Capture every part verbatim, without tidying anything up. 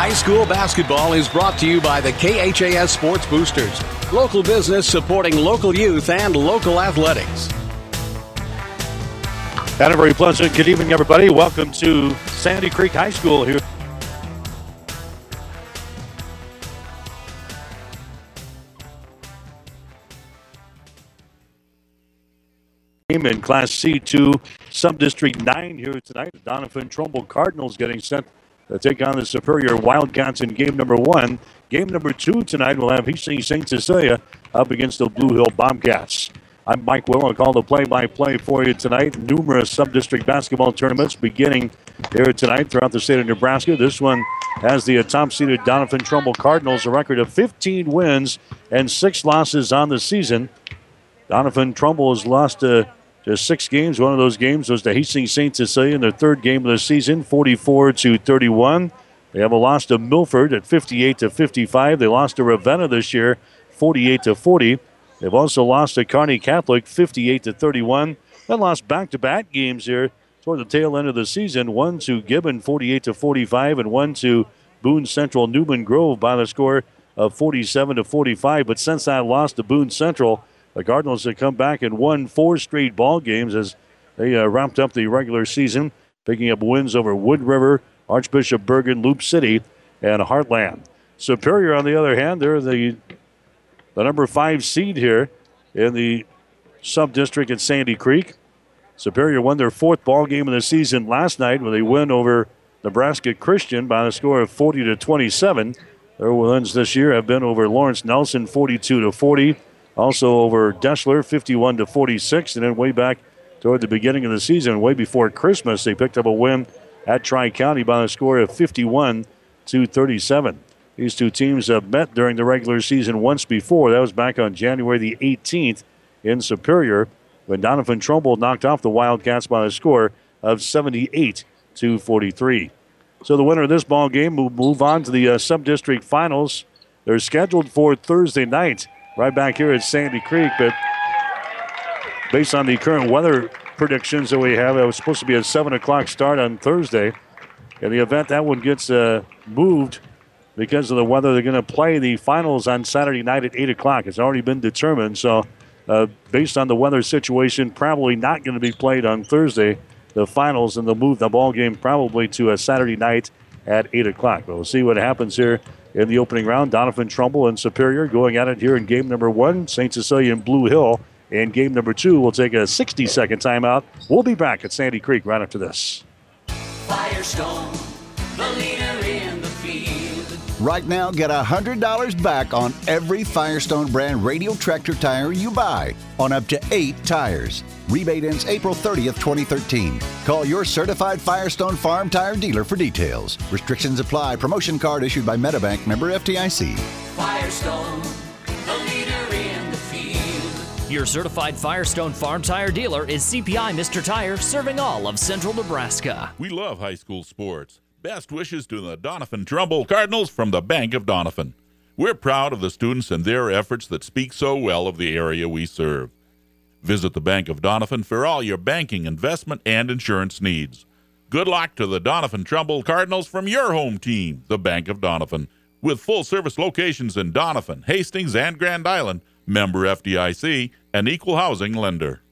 High school basketball is brought to you by the K H A S Sports Boosters, local business supporting local youth and local athletics. And a very pleasant good evening, everybody. Welcome to Sandy Creek High School here. In Class C two, Sub-District nine here tonight. The Doniphan Trumbull Cardinals getting set to take on the Superior Wildcats in game number one. Game number two tonight will have Hastings Saint Cecilia up against the Blue Hill Bobcats. I'm Mike Will. I'll call the play-by-play for you tonight. Numerous sub-district basketball tournaments beginning here tonight throughout the state of Nebraska. This one has the top-seeded Doniphan Trumbull Cardinals, a record of fifteen wins and six losses on the season. Doniphan Trumbull has lost to just six games. One of those games was to Hastings Saint Cecilia in their third game of the season, forty-four to thirty-one. They have a loss to Milford at fifty-eight to fifty-five. They lost to Ravenna this year, forty-eight to forty. They've also lost to Kearney Catholic, fifty-eight to thirty-one. Then lost back-to-back games here toward the tail end of the season. One to Gibbon, forty-eight to forty-five, and one to Boone Central Newman Grove by the score of forty-seven to forty-five. But since that loss to Boone Central, the Cardinals have come back and won four straight ball games as they uh, wrapped up the regular season, picking up wins over Wood River, Archbishop Bergen, Loop City, and Heartland. Superior, on the other hand, they're the, the number five seed here in the sub-district at Sandy Creek. Superior won their fourth ball game of the season last night when they win over Nebraska Christian by the score of forty to twenty-seven. Their wins this year have been over Lawrence Nelson, forty-two to forty. Also over Deshler, fifty-one to forty-six, and then way back toward the beginning of the season, way before Christmas, they picked up a win at Tri-County by a score of fifty-one to thirty-seven. These two teams have met during the regular season once before. That was back on January the eighteenth in Superior, when Doniphan Trumbull knocked off the Wildcats by a score of seventy-eight to forty-three. So the winner of this ball game will move on to the uh, sub-district finals. They're scheduled for Thursday night, right back here at Sandy Creek, but based on the current weather predictions that we have, it was supposed to be a seven o'clock start on Thursday. In the event that one gets uh, moved because of the weather, they're going to play the finals on Saturday night at eight o'clock. It's already been determined, so uh, based on the weather situation, probably not going to be played on Thursday, the finals, and they'll move the ball game probably to a Saturday night at eight o'clock. But we'll see what happens here in the opening round. Doniphan Trumbull and Superior going at it here in game number one. Saint Cecilia and Blue Hill in game number two. We'll take a sixty-second timeout. We'll be back at Sandy Creek right after this. Firestone, the leader in the field. Right now, get one hundred dollars back on every Firestone brand radial tractor tire you buy on up to eight tires. Rebate ends April thirtieth, twenty thirteen. Call your certified Firestone Farm Tire dealer for details. Restrictions apply. Promotion card issued by Metabank, member F D I C. Firestone, the leader in the field. Your certified Firestone Farm Tire dealer is C P I Mister Tire, serving all of central Nebraska. We love high school sports. Best wishes to the Doniphan Trumbull Cardinals from the Bank of Doniphan. We're proud of the students and their efforts that speak so well of the area we serve. Visit the Bank of Doniphan for all your banking, investment, and insurance needs. Good luck to the Doniphan Trumbull Cardinals from your home team, the Bank of Doniphan. With full-service locations in Doniphan, Hastings, and Grand Island, member F D I C, an equal housing lender.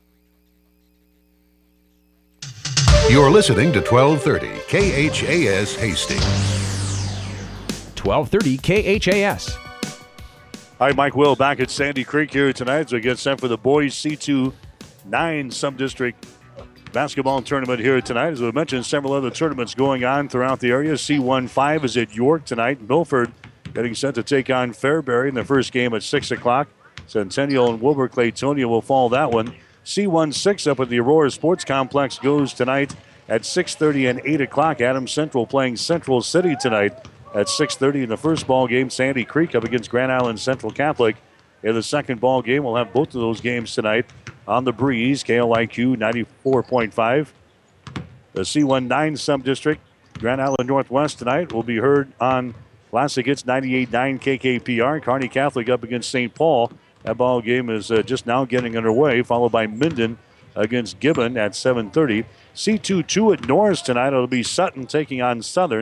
You're listening to twelve thirty K H A S Hastings. twelve thirty K H A S. Hi, Mike Will back at Sandy Creek here tonight as we get set for the boys C two nine sub-district basketball tournament here tonight. As we mentioned, several other tournaments going on throughout the area. C one five is at York tonight. Milford getting set to take on Fairbury in the first game at six o'clock. Centennial and Wilbur Claytonia will follow that one. C one six up at the Aurora Sports Complex goes tonight at six thirty and eight o'clock. Adams Central playing Central City tonight at six thirty in the first ball game. Sandy Creek up against Grand Island Central Catholic in the second ball game. We'll have both of those games tonight on the breeze. K L I Q ninety-four point five. The C nineteen sub-district, Grand Island Northwest tonight will be heard on Classic Hits ninety-eight point nine K K P R. Kearney Catholic up against Saint Paul. That ball game is uh, just now getting underway, followed by Minden against Gibbon at seven thirty. C two two at Norris tonight. It'll be Sutton taking on Southern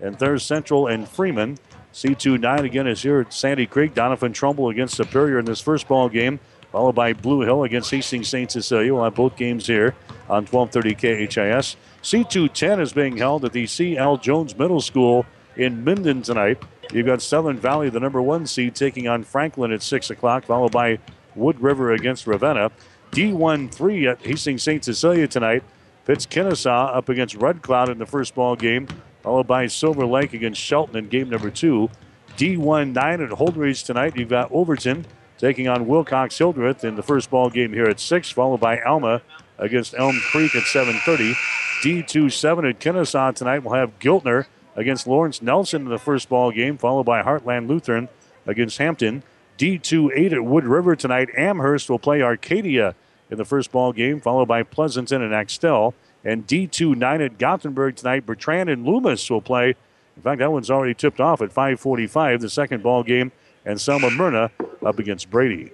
and there's Central and Freeman. C two nine again is here at Sandy Creek. Donovan Trumbull against Superior in this first ball game, followed by Blue Hill against Hastings Saint Cecilia. We'll have both games here on twelve thirty K H I S. C two ten is being held at the C L Jones Middle School in Minden tonight. You've got Southern Valley, the number one seed, taking on Franklin at six o'clock, followed by Wood River against Ravenna. D one three at Hastings Saint Cecilia tonight. Pitts Kennesaw up against Red Cloud in the first ball game, followed by Silver Lake against Shelton in game number two. D one nine at Holdridge tonight. You've got Overton taking on Wilcox Hildreth in the first ball game here at six, followed by Alma against Elm Creek at seven thirty. D two seven at Kennesaw tonight. We'll have Giltner against Lawrence Nelson in the first ball game, followed by Heartland Lutheran against Hampton. D two eight at Wood River tonight. Amherst will play Arcadia in the first ball game, followed by Pleasanton and Axtell. And D two nine at Gothenburg tonight. Bertrand and Loomis will play. In fact, that one's already tipped off at five forty-five, the second ball game. And Selma Myrna up against Brady.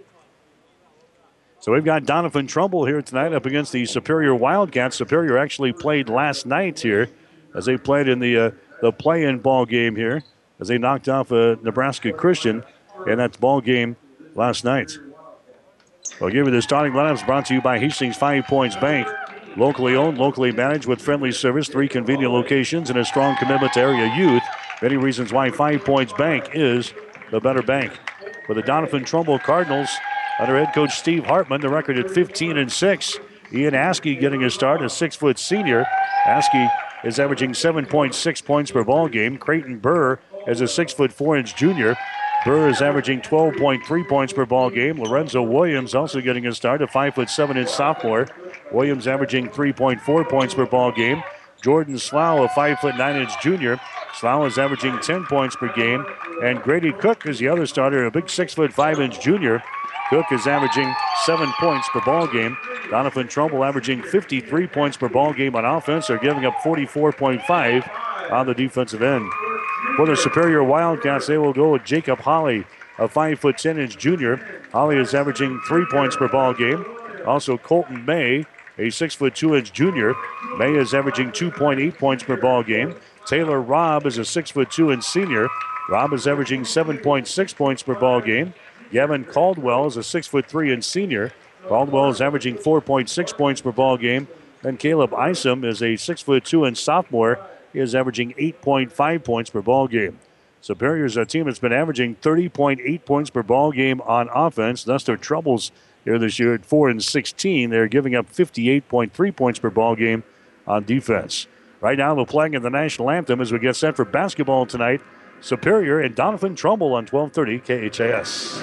So we've got Donovan Trumbull here tonight up against the Superior Wildcats. Superior actually played last night here as they played in the uh, the play-in ball game here as they knocked off uh, Nebraska Christian in that ball game last night. We'll give you the starting lineups brought to you by Hastings Five Points Bank. Locally owned, locally managed with friendly service, three convenient locations, and a strong commitment to area youth. Many reasons why Five Points Bank is the better bank. For the Donovan Trumbull Cardinals, under head coach Steve Hartman, the record at fifteen and six. Ian Askey getting a start, a six-foot senior. Askey is averaging seven point six points per ball game. Creighton Burr is a six foot four inch junior. Burr is averaging twelve point three points per ball game. Lorenzo Williams also getting a start, a five foot seven inch sophomore. Williams averaging three point four points per ball game. Jordan Slough, a five foot nine inch junior. Slough is averaging ten points per game. And Grady Cook is the other starter, a big six foot five inch junior. Cook is averaging seven points per ball game. Donovan Trumbull averaging fifty-three points per ball game on offense. They're giving up forty-four point five on the defensive end. For the Superior Wildcats, they will go with Jacob Holly, a five foot ten inch junior. Holly is averaging three points per ball game. Also Colton May, a six foot two inch junior. May is averaging two point eight points per ball game. Taylor Robb is a six foot two inch senior. Robb is averaging seven point six points per ball game. Gavin Caldwell is a six foot three inch senior. Caldwell is averaging four point six points per ball game. And Caleb Isom is a six foot two inch sophomore. He is averaging eight point five points per ball game. Superior's a team that's been averaging thirty point eight points per ball game on offense. Thus their troubles here this year at four and sixteen. They're giving up fifty-eight point three points per ball game on defense. Right now they're playing in the national anthem as we get set for basketball tonight. Superior and Donovan Trumbull on twelve thirty K H A S.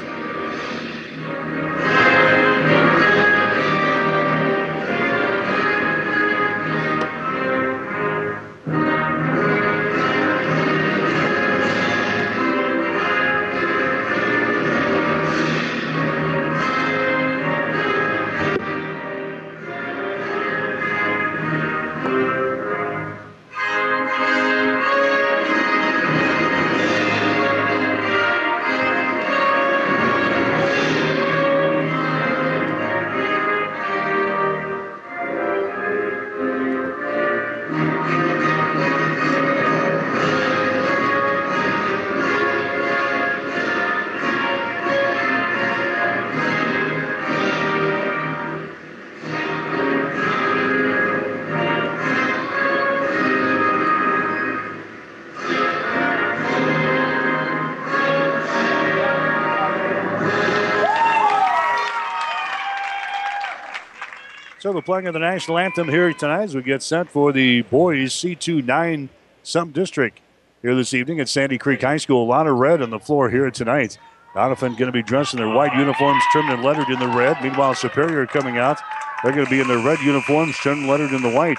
So we're playing the national anthem here tonight as we get set for the boys C two nine sub-district here this evening at Sandy Creek High School. A lot of red on the floor here tonight. Donovan going to be dressed in their white uniforms, trimmed and lettered in the red. Meanwhile, Superior coming out. They're going to be in their red uniforms, trimmed and lettered in the white.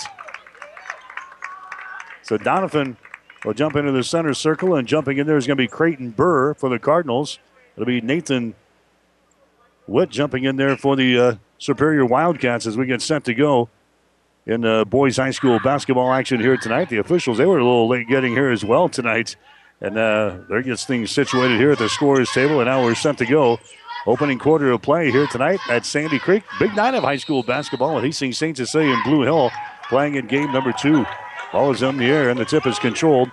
So Donovan will jump into the center circle, and jumping in there is going to be Creighton Burr for the Cardinals. It'll be Nathan Witt jumping in there for the uh, Superior Wildcats as we get set to go in uh, boys high school basketball action here tonight. The officials, they were a little late getting here as well tonight. And uh, there gets things situated here at the scorer's table, and now we're set to go. Opening quarter of play here tonight at Sandy Creek. Big night of high school basketball with Hastings Saint Cecilia and Blue Hill playing in game number two. Ball is in the air, and the tip is controlled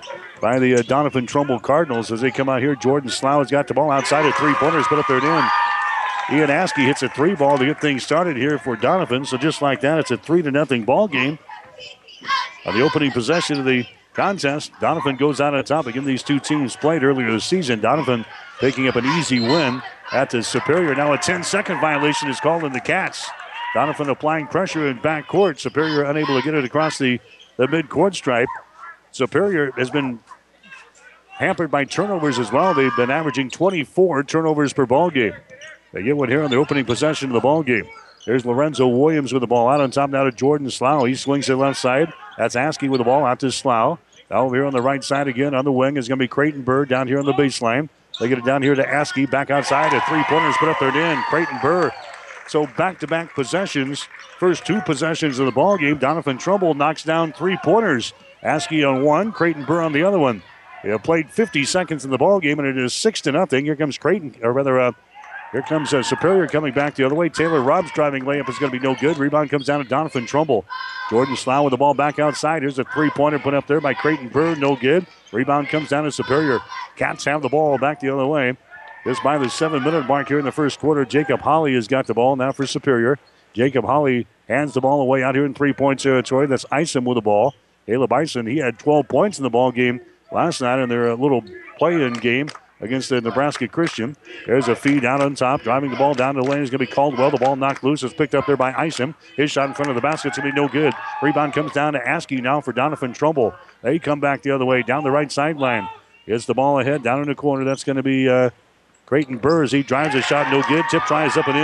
by the uh, Donovan Trumbull Cardinals as they come out here. Jordan Slough has got the ball outside of three-pointers, put up there and in. Ian Askey hits a three ball to get things started here for Donovan. So just like that, it's a three to nothing ball game. On the opening possession of the contest, Donovan goes out on top. Again, these two teams played earlier this season. Donovan picking up an easy win at the Superior. Now a ten-second violation is called in the Cats. Donovan applying pressure in backcourt. Superior unable to get it across the, the mid-court stripe. Superior has been hampered by turnovers as well. They've been averaging twenty-four turnovers per ball game. They get one here on the opening possession of the ball game. There's Lorenzo Williams with the ball out on top now to Jordan Slough. He swings to the left side. That's Askey with the ball out to Slough. Now over here on the right side again on the wing is going to be Creighton Burr down here on the baseline. They get it down here to Askey. Back outside. A three-pointers put up there and in. Creighton Burr. So back-to-back possessions. First two possessions of the ball game. Donovan Trumbull knocks down three-pointers. Askey on one. Creighton Burr on the other one. They have played fifty seconds in the ball game, and it is six to nothing. Here comes Creighton, or rather, uh, here comes uh, Superior coming back the other way. Taylor Robb's driving layup is going to be no good. Rebound comes down to Donovan Trumbull. Jordan Slough with the ball back outside. Here's a three-pointer put up there by Creighton Burr. No good. Rebound comes down to Superior. Cats have the ball back the other way. Just by the seven-minute mark here in the first quarter, Jacob Holly has got the ball now for Superior. Jacob Holly hands the ball away out here in three-point territory. That's Isom with the ball. Caleb Ison, he had twelve points in the ball game last night in their little play-in game against the Nebraska Christian. There's a feed out on top. Driving the ball down the lane is going to be Caldwell. The ball knocked loose. It's picked up there by Isom. His shot in front of the basket is going to be no good. Rebound comes down to Askey now for Donovan Trumbull. They come back the other way down the right sideline. Gets the ball ahead down in the corner. That's going to be uh, Creighton Burr as he drives a shot. No good. Tip tries up and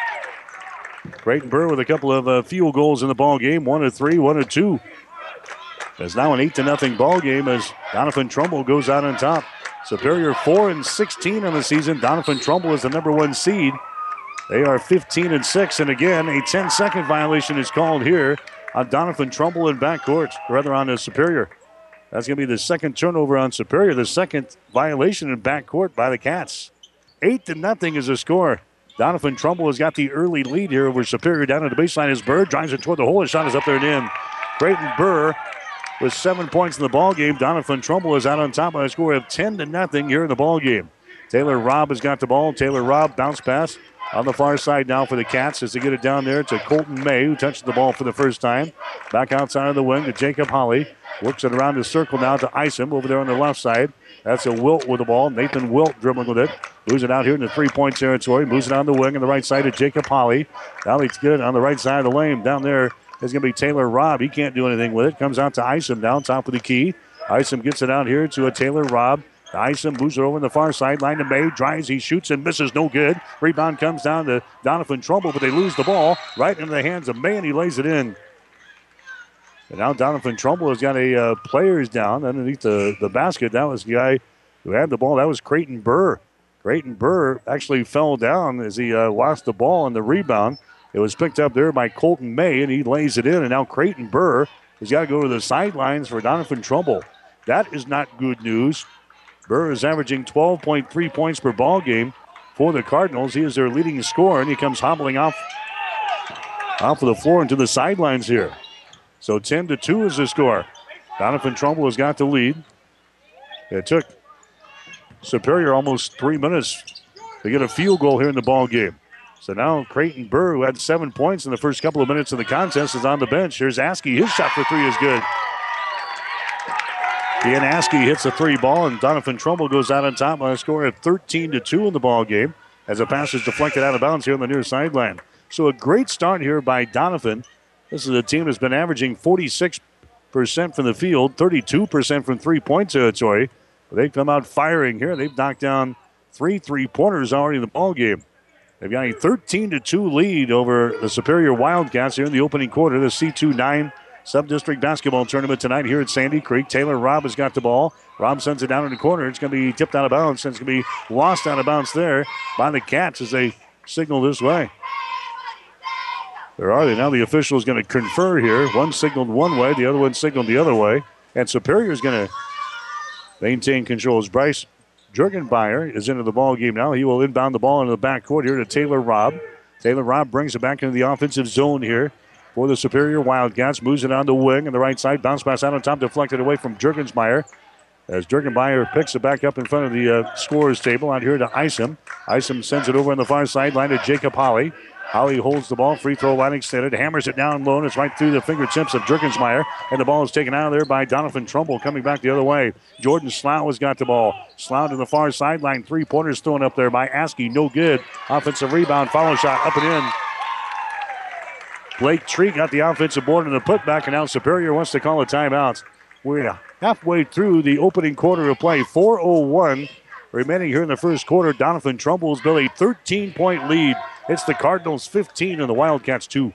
in. Creighton Burr with a couple of uh, field goals in the ball game. One to three, one to two. It's now an eight to nothing ball game as Donovan Trumbull goes out on top. Superior four and sixteen on the season. Donovan Trumbull is the number one seed. They are fifteen and six, and again a ten-second violation is called here on Donovan Trumbull in backcourt, or rather on the Superior. That's going to be the second turnover on Superior, the second violation in backcourt by the Cats. Eight to nothing is the score. Donovan Trumbull has got the early lead here over Superior down at the baseline as Burr drives it toward the hole. His shot is up there and in. Creighton Burr with seven points in the ball game. Donovan Trumbull is out on top by a score of ten to nothing here in the ball game. Taylor Robb has got the ball. Taylor Robb bounce pass on the far side now for the Cats as they get it down there to Colton May, who touched the ball for the first time. Back outside of the wing to Jacob Holly. Works it around the circle now to Isom over there on the left side. That's a Wilt with the ball. Nathan Wilt dribbling with it. Moves it out here in the three-point territory. Moves it on the wing on the right side to Jacob Holly. Now he's good on the right side of the lane. Down there is going to be Taylor Robb. He can't do anything with it. Comes out to Isom down top of the key. Isom gets it out here to a Taylor Robb. Isom moves it over on the far sideline to May. Drives, he shoots and misses. No good. Rebound comes down to Donovan Trumbull, but they lose the ball right into the hands of May, and he lays it in. And now Donovan Trumbull has got a uh, players down underneath the, the basket. That was the guy who had the ball. That was Creighton Burr. Creighton Burr actually fell down as he uh, lost the ball on the rebound. It was picked up there by Colton May, and he lays it in. And now Creighton Burr has got to go to the sidelines for Donovan Trumbull. That is not good news. Burr is averaging twelve point three points per ball game for the Cardinals. He is their leading scorer, and he comes hobbling off, off of the floor into the sidelines here. So ten to two is the score. Donovan Trumbull has got the lead. It took Superior almost three minutes to get a field goal here in the ball game. So now Creighton Burr, who had seven points in the first couple of minutes of the contest, is on the bench. Here's Askey. His shot for three is good. Ian Askey hits a three ball, and Donovan Trumbull goes out on top by a score of thirteen to two in the ball game as a pass is deflected out of bounds here on the near sideline. So a great start here by Donovan. This is a team that's been averaging forty-six percent from the field, thirty-two percent from three-point territory. They've come out firing here. They've knocked down three three-pointers already in the ball game. They've got a thirteen to two lead over the Superior Wildcats here in the opening quarter. The C two nine Sub-District Basketball Tournament tonight here at Sandy Creek. Taylor Robb has got the ball. Robb sends it down in the corner. It's going to be tipped out of bounds, and it's going to be lost out of bounds there by the Cats as they signal this way. Where are they? Now the official is going to confer here. One signaled one way, the other one signaled the other way. And Superior is going to maintain control as Bryce Jurgenbeyer is into the ball game now. He will inbound the ball into the backcourt here to Taylor Robb. Taylor Robb brings it back into the offensive zone here for the Superior Wildcats. Moves it on the wing on the right side. Bounce pass out on top, deflected away from Jurgensmeyer. as Durgenmeyer picks it back up in front of the uh, scorer's table out here to Isom. Isom sends it over on the far sideline to Jacob Holly. Holly holds the ball, free throw line extended, hammers it down low, and it's right through the fingertips of Durgensmeyer, and the ball is taken out of there by Donovan Trumbull coming back the other way. Jordan Slough has got the ball. Slough to the far sideline, three-pointers thrown up there by Askey, no good. Offensive rebound, follow shot up and in. Blake Tree got the offensive board and the putback, and now Superior wants to call a timeout. We're halfway through the opening quarter of play, four oh one remaining here in the first quarter. Donovan Trumbull's built a thirteen-point lead. It's the Cardinals fifteen and the Wildcats two.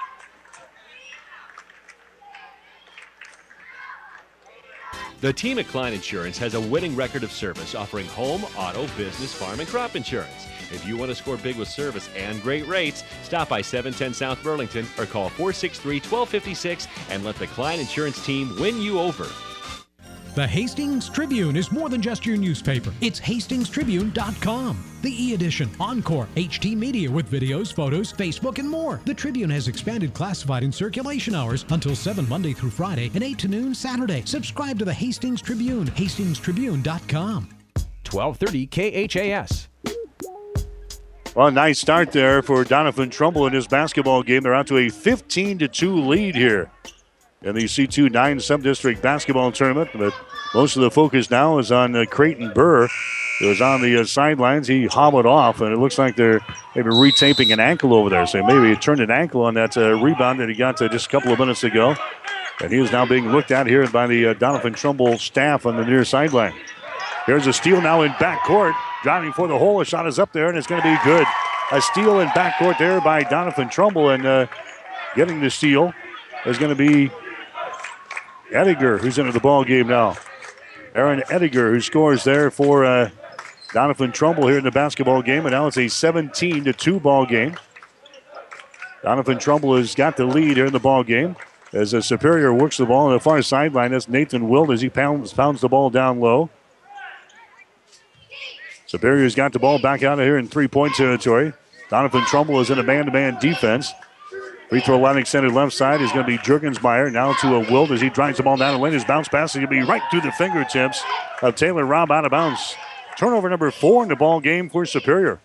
The team at Klein Insurance has a winning record of service, offering home, auto, business, farm, and crop insurance. If you want to score big with service and great rates, stop by seven ten South Burlington or call four six three, one two five six and let the Klein Insurance team win you over. The Hastings Tribune is more than just your newspaper. It's hastings tribune dot com. The e-edition, Encore, H D Media with videos, photos, Facebook, and more. The Tribune has expanded classified and circulation hours until seven Monday through Friday and eight to noon Saturday. Subscribe to the Hastings Tribune, hastings tribune dot com. twelve thirty K H A S. Well, nice start there for Donovan Trumbull in his basketball game. They're out to a fifteen to two lead here in the C two nine Sub-District Basketball Tournament. But most of the focus now is on uh, Creighton Burr, who was on the uh, sidelines. He hobbled off, and it looks like they're maybe retaping an ankle over there. So maybe he turned an ankle on that uh, rebound that he got uh, just a couple of minutes ago. And he is now being looked at here by the uh, Donovan Trumbull staff on the near sideline. Here's a steal now in backcourt. Driving for the hole. A shot is up there, and it's going to be good. A steal in backcourt there by Donovan Trumbull, and uh, getting the steal is going to be Ediger, who's into the ball game now. Aaron Ediger, who scores there for uh, Donovan Trumbull here in the basketball game, and now it's a seventeen to two ball game. Donovan Trumbull has got the lead here in the ball game as a Superior works the ball on the far sideline. That's Nathan Wilt as he pounds, pounds the ball down low. Superior's got the ball back out of here in three-point territory. Donovan Trumbull is in a man-to-man defense. Free throw line extended left side is going to be Jurgensmeyer. Now to a Wilt as he drives the ball down the lane. His bounce pass is going to be right through the fingertips of Taylor Robb out of bounds. Turnover number four in the ball game for Superior.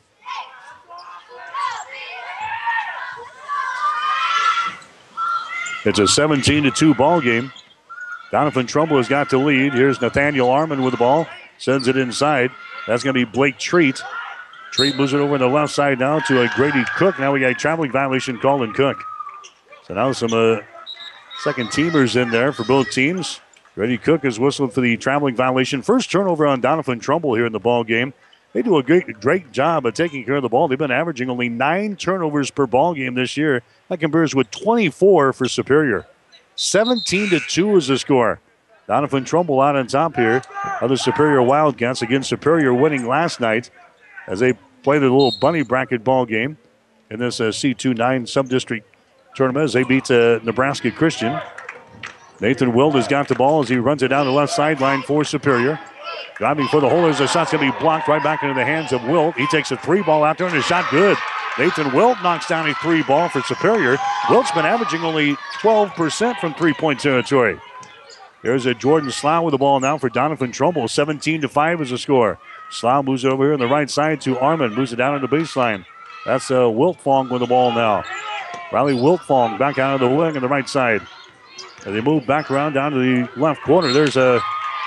It's a seventeen to two ball game. Donovan Trumbull has got the lead. Here's Nathaniel Arman with the ball. Sends it inside. That's going to be Blake Treat. Treat moves it over on the left side now to a Grady Cook. Now we got a traveling violation called in Cook. So now some uh, second teamers in there for both teams. Grady Cook is whistled for the traveling violation. First turnover on Donovan Trumbull here in the ball game. They do a great, great job of taking care of the ball. They've been averaging only nine turnovers per ball game this year. That compares with twenty-four for Superior. seventeen to two is the score. Donovan Trumbull out on top here of the Superior Wildcats. Again, Superior winning last night as they played a little bunny bracket ball game in this uh, C two nine Sub-District tournament as they beat uh, Nebraska Christian. Nathan Wilt has got the ball as he runs it down the left sideline for Superior. Driving for the hole. There's a shot's going to be blocked right back into the hands of Wilt. He takes a three ball out there and his shot good. Nathan Wilt knocks down a three ball for Superior. Wilt's been averaging only twelve percent from three-point territory. There's a Jordan Slough with the ball now for Donovan Trumbull. seventeen to five is the score. Slough moves it over here on the right side to Arman. Moves it down on the baseline. That's uh, Wiltfong with the ball now. Riley Wiltfong back out of the wing on the right side. As they move back around down to the left corner. There's a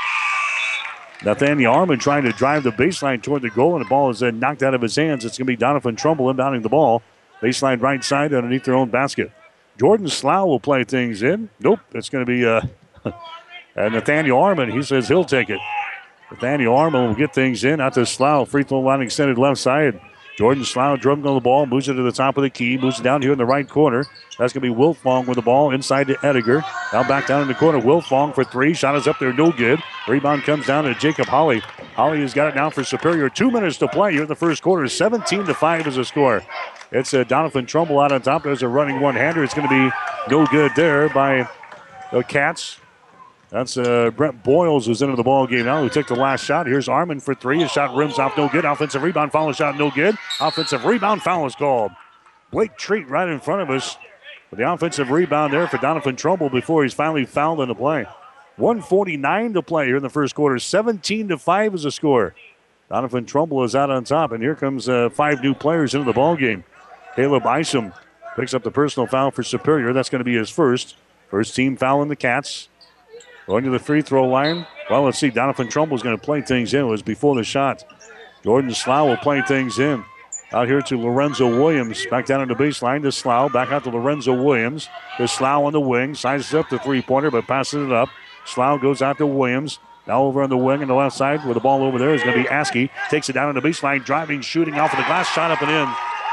Nathaniel Arman trying to drive the baseline toward the goal, and the ball is then knocked out of his hands. It's going to be Donovan Trumbull inbounding the ball. Baseline right side underneath their own basket. Jordan Slough will play things in. Nope, it's going to be uh, uh, Nathaniel Arman. He says he'll take it. Nathaniel Arman will get things in. Out to Slough. Free throw line extended left side. Jordan Slough dribbling on the ball. Moves it to the top of the key. Moves it down here in the right corner. That's going to be Wiltfong with the ball inside to Ediger. Now back down in the corner. Wiltfong for three. Shot is up there. No good. Rebound comes down to Jacob Holly. Holly has got it now for Superior. Two minutes to play here in the first quarter. seventeen to five is the score. It's uh, Donovan Trumbull out on top. There's a running one-hander. It's going to be no good there by the Cats. That's uh, Brett Boyles who's into the ball game now, who took the last shot. Here's Arman for three. His shot rims off, no good. Offensive rebound, foul shot, no good. Offensive rebound, foul is called. Blake Treat right in front of us with the offensive rebound there for Donovan Trumbull before he's finally fouled in the play. one forty-nine to play here in the first quarter. seventeen to five is the score. Donovan Trumbull is out on top, and here comes uh, five new players into the ball game. Caleb Isom picks up the personal foul for Superior. That's going to be his first. First team foul in the Cats. Going to the free throw line. Well, let's see. Donovan Trumbull is going to play things in. It was before the shot. Jordan Slough will play things in. Out here to Lorenzo Williams. Back down on the baseline to Slough. Back out to Lorenzo Williams. There's Slough on the wing. Sizes up the three-pointer, but passes it up. Slough goes out to Williams. Now over on the wing on the left side with the ball over there is going to be Askey. Takes it down on the baseline. Driving, shooting off of the glass. Shot up and in.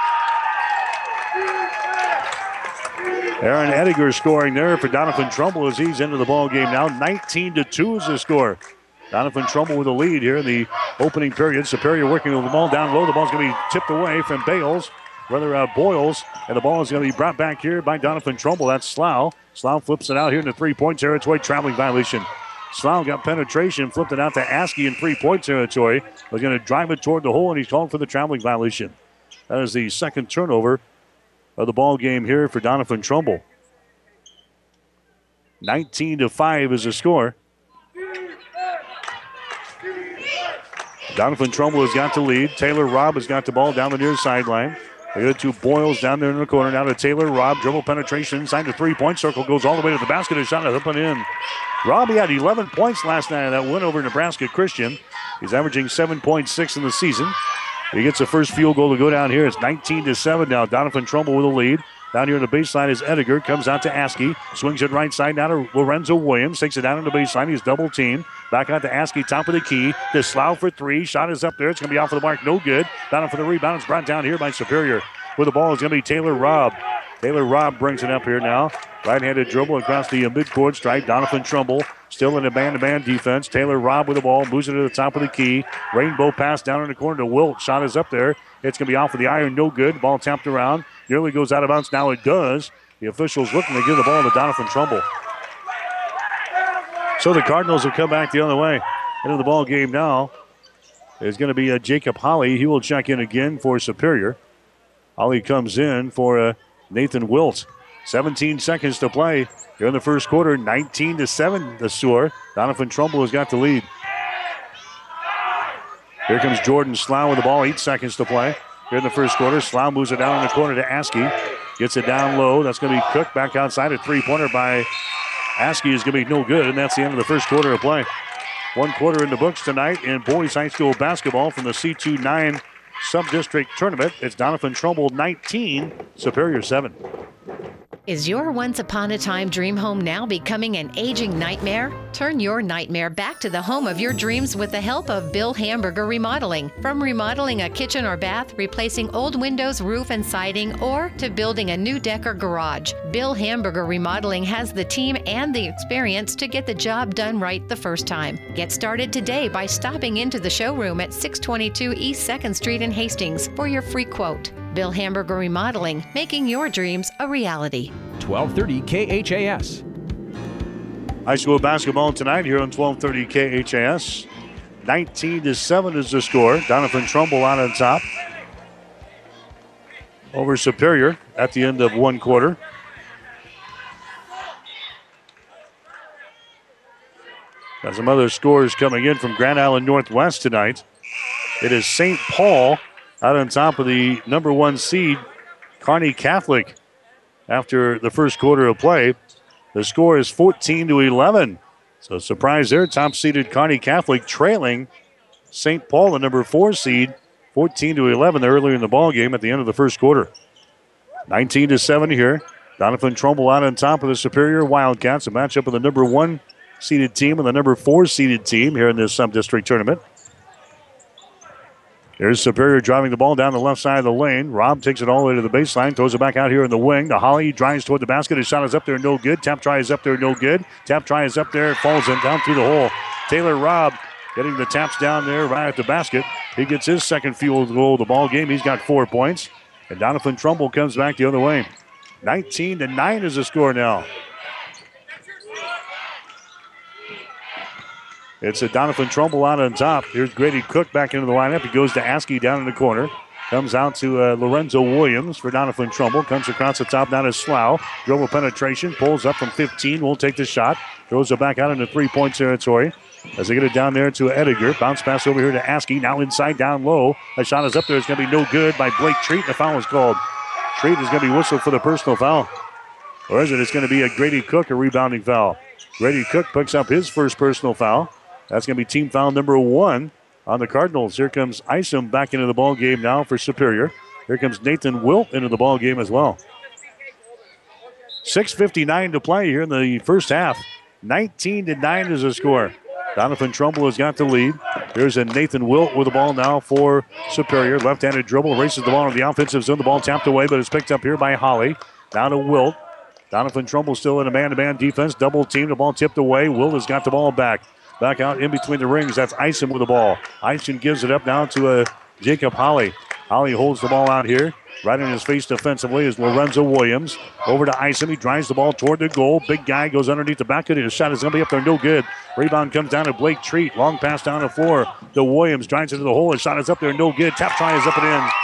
Aaron Ediger scoring there for Donovan Trumbull as he's into the ball game now. nineteen to two is the score. Donovan Trumbull with a lead here in the opening period. Superior working with the ball down low. The ball's going to be tipped away from Bales, rather uh, Boyles, and the ball is going to be brought back here by Donovan Trumbull. That's Slough. Slough flips it out here in the three-point territory. Traveling violation. Slough got penetration, flipped it out to Askey in three-point territory. They're going to drive it toward the hole, and he's called for the traveling violation. That is the second turnover of the ball game here for Donovan Trumbull. nineteen to five is the score. Donovan Trumbull has got the lead. Taylor Robb has got the ball down the near sideline. They go to Boyles down there in the corner. Now to Taylor Robb. Dribble penetration inside the three-point circle. Goes all the way to the basket. A shot up and in. Robb, he had eleven points last night in that win over Nebraska Christian. He's averaging seven point six in the season. He gets the first field goal to go down here. It's nineteen to seven now. Donovan Trumbull with a lead. Down here on the baseline is Ediger. Comes out to Askey. Swings it right side now to Lorenzo Williams. Takes it down on the baseline. He's double teamed. Back out to Askey. Top of the key. To Slough for three. Shot is up there. It's going to be off of the mark. No good. Down for the rebound. It's brought down here by Superior. With the ball is going to be Taylor Robb. Taylor Robb brings it up here now. Right-handed dribble across the midcourt stripe. Donovan Trumbull still in a man-to-man defense. Taylor Robb with the ball. Moves it to the top of the key. Rainbow pass down in the corner to Wilt. Shot is up there. It's going to be off of the iron. No good. Ball tapped around. Nearly goes out of bounds. Now it does. The officials looking to give the ball to Donovan Trumbull. So the Cardinals will come back the other way. Into the ball game now is going to be uh, Jacob Holly. He will check in again for Superior. Holly comes in for uh, Nathan Wilt. seventeen seconds to play here in the first quarter. nineteen to seven the score. Donovan Trumbull has got the lead. Here comes Jordan Slough with the ball. Eight seconds to play here in the first quarter. Slough moves it down in the corner to Askey. Gets it down low. That's going to be Cook back outside. A three-pointer by Askey is going to be no good, and that's the end of the first quarter of play. One quarter in the books tonight in boys high school basketball from the C two nine Sub-District Tournament. It's Donovan Trumbull nineteen, Superior seven. Is your once-upon-a-time dream home now becoming an aging nightmare? Turn your nightmare back to the home of your dreams with the help of Bill Hamburger Remodeling. From remodeling a kitchen or bath, replacing old windows, roof, and siding, or to building a new deck or garage, Bill Hamburger Remodeling has the team and the experience to get the job done right the first time. Get started today by stopping into the showroom at six twenty-two East second Street in Hastings for your free quote. Bill Hamburger Remodeling, making your dreams a reality. twelve thirty K H A S. High school basketball tonight here on twelve thirty K H A S. nineteen to seven is the score. Donovan Trumbull out on top over Superior at the end of one quarter. Got some other scores coming in from Grand Island Northwest tonight. It is Saint Paul out on top of the number one seed, Kearney Catholic. After the first quarter of play, the score is fourteen to eleven. So surprise there, top-seeded Kearney Catholic trailing Saint Paul, the number four seed, fourteen to eleven earlier in the ball game at the end of the first quarter. nineteen to seven here. Donovan Trumbull out on top of the Superior Wildcats, a matchup of the number one seeded team and the number four seeded team here in this sub-district tournament. Here's Superior driving the ball down the left side of the lane. Robb takes it all the way to the baseline, throws it back out here in the wing. The Holly drives toward the basket. His shot is up there, no good. Tap try is up there, no good. Tap try is up there, it falls in down through the hole. Taylor Robb getting the taps down there right at the basket. He gets his second field goal of the ball game. He's got four points. And Donovan Trumbull comes back the other way. nineteen to nine is the score now. It's a Donovan Trumbull out on top. Here's Grady Cook back into the lineup. He goes to Askey down in the corner. Comes out to uh, Lorenzo Williams for Donovan Trumbull. Comes across the top now to Slough. Dribble penetration. Pulls up from fifteen. Won't take the shot. Throws it back out into three-point territory. As they get it down there to Ediger. Bounce pass over here to Askey. Now inside, down low. A shot is up there. It's going to be no good by Blake Treat. The foul is called. Treat is going to be whistled for the personal foul. Or is it? It's going to be a Grady Cook, a rebounding foul. Grady Cook picks up his first personal foul. That's going to be team foul number one on the Cardinals. Here comes Isom back into the ball game now for Superior. Here comes Nathan Wilt into the ball game as well. six fifty-nine to play here in the first half. nineteen to nine is the score. Donovan Trumbull has got the lead. Here's a Nathan Wilt with the ball now for Superior. Left-handed dribble, races the ball in the offensive zone. The ball tapped away, but it's picked up here by Holly. Now to Wilt. Donovan Trumbull still in a man-to-man defense. Double team, the ball tipped away. Wilt has got the ball back. Back out in between the rings. That's Isom with the ball. Isom gives it up now to uh, Jacob Holly. Holly holds the ball out here. Right in his face defensively is Lorenzo Williams. Over to Isom. He drives the ball toward the goal. Big guy goes underneath the back of it. His shot is going to be up there. No good. Rebound comes down to Blake Treat. Long pass down the floor. To Williams. Drives into the hole. His shot is up there. No good. Tap try is up and in.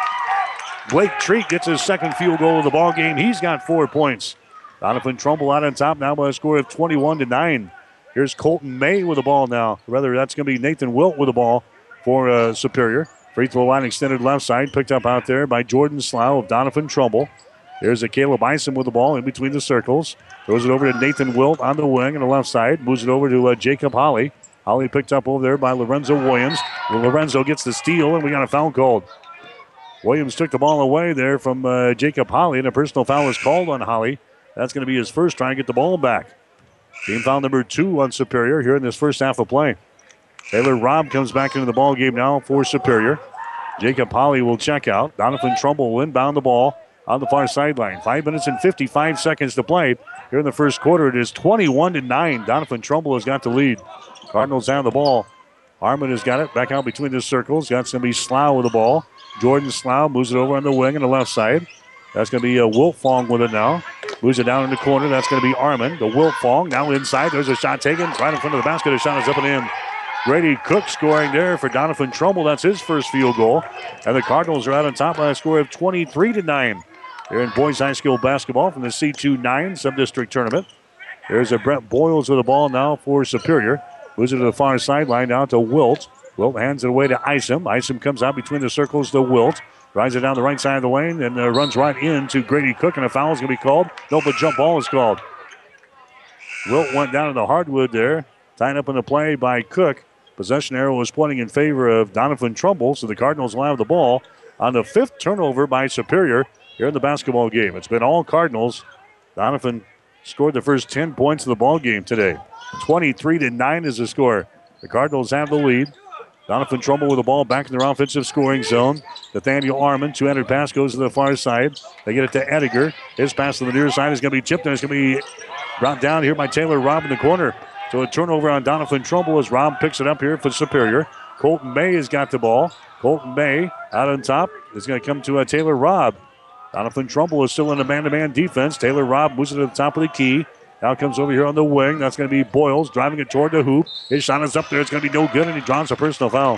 Blake Treat gets his second field goal of the ball game. He's got four points. Donovan Trumbull out on top now by a score of twenty-one to nine. Here's Colton May with the ball now. Rather, that's going to be Nathan Wilt with the ball for uh, Superior. Free throw line extended left side. Picked up out there by Jordan Slough of Donovan Trumbull. There's a Caleb Isom with the ball in between the circles. Throws it over to Nathan Wilt on the wing on the left side. Moves it over to uh, Jacob Holly. Holly picked up over there by Lorenzo Williams. Well, Lorenzo gets the steal, and we got a foul called. Williams took the ball away there from uh, Jacob Holly, and a personal foul is called on Holly. That's going to be his first try and get the ball back. Team foul number two on Superior here in this first half of play. Taylor Robb comes back into the ball game now for Superior. Jacob Holly will check out. Donovan Trumbull will inbound the ball on the far sideline. Five minutes and fifty-five seconds to play here in the first quarter. It is twenty-one to nine. Donovan Trumbull has got the lead. Cardinals have the ball. Harmon has got it back out between the circles. Got going to be Slough with the ball. Jordan Slough moves it over on the wing on the left side. That's going to be a Wiltfong with it now. Moves it down in the corner. That's going to be Armin. The Wiltfong now inside. There's a shot taken right in front of the basket. A shot is up and in. Grady Cook scoring there for Donovan Trumbull. That's his first field goal. And the Cardinals are out on top by a score of twenty-three to nine. Here in boys high school basketball from the C two nine sub-district tournament. There's a Brett Boyles with the ball now for Superior. Moves it to the far sideline now to Wilt. Wilt hands it away to Isom. Isom comes out between the circles to Wilt. Drives it down the right side of the lane and uh, runs right into Grady Cook, and a foul is going to be called. No, but jump ball is called. Wilt went down to the hardwood there, tying up in the play by Cook. Possession arrow was pointing in favor of Donovan Trumbull, so the Cardinals will have the ball on the fifth turnover by Superior here in the basketball game. It's been all Cardinals. Donovan scored the first ten points of the ball game today. twenty-three to nine is the score. The Cardinals have the lead. Donovan Trumbull with the ball back in their offensive scoring zone. Nathaniel Armin, two-handed pass goes to the far side. They get it to Ediger. His pass to the near side is going to be tipped, and it's going to be brought down here by Taylor Robb in the corner. So a turnover on Donovan Trumbull as Robb picks it up here for Superior. Colton May has got the ball. Colton May out on top is going to come to uh, Taylor Robb. Donovan Trumbull is still in a man-to-man defense. Taylor Robb moves it to the top of the key. Now comes over here on the wing. That's going to be Boyles driving it toward the hoop. His shot is up there. It's going to be no good, and he draws a personal foul.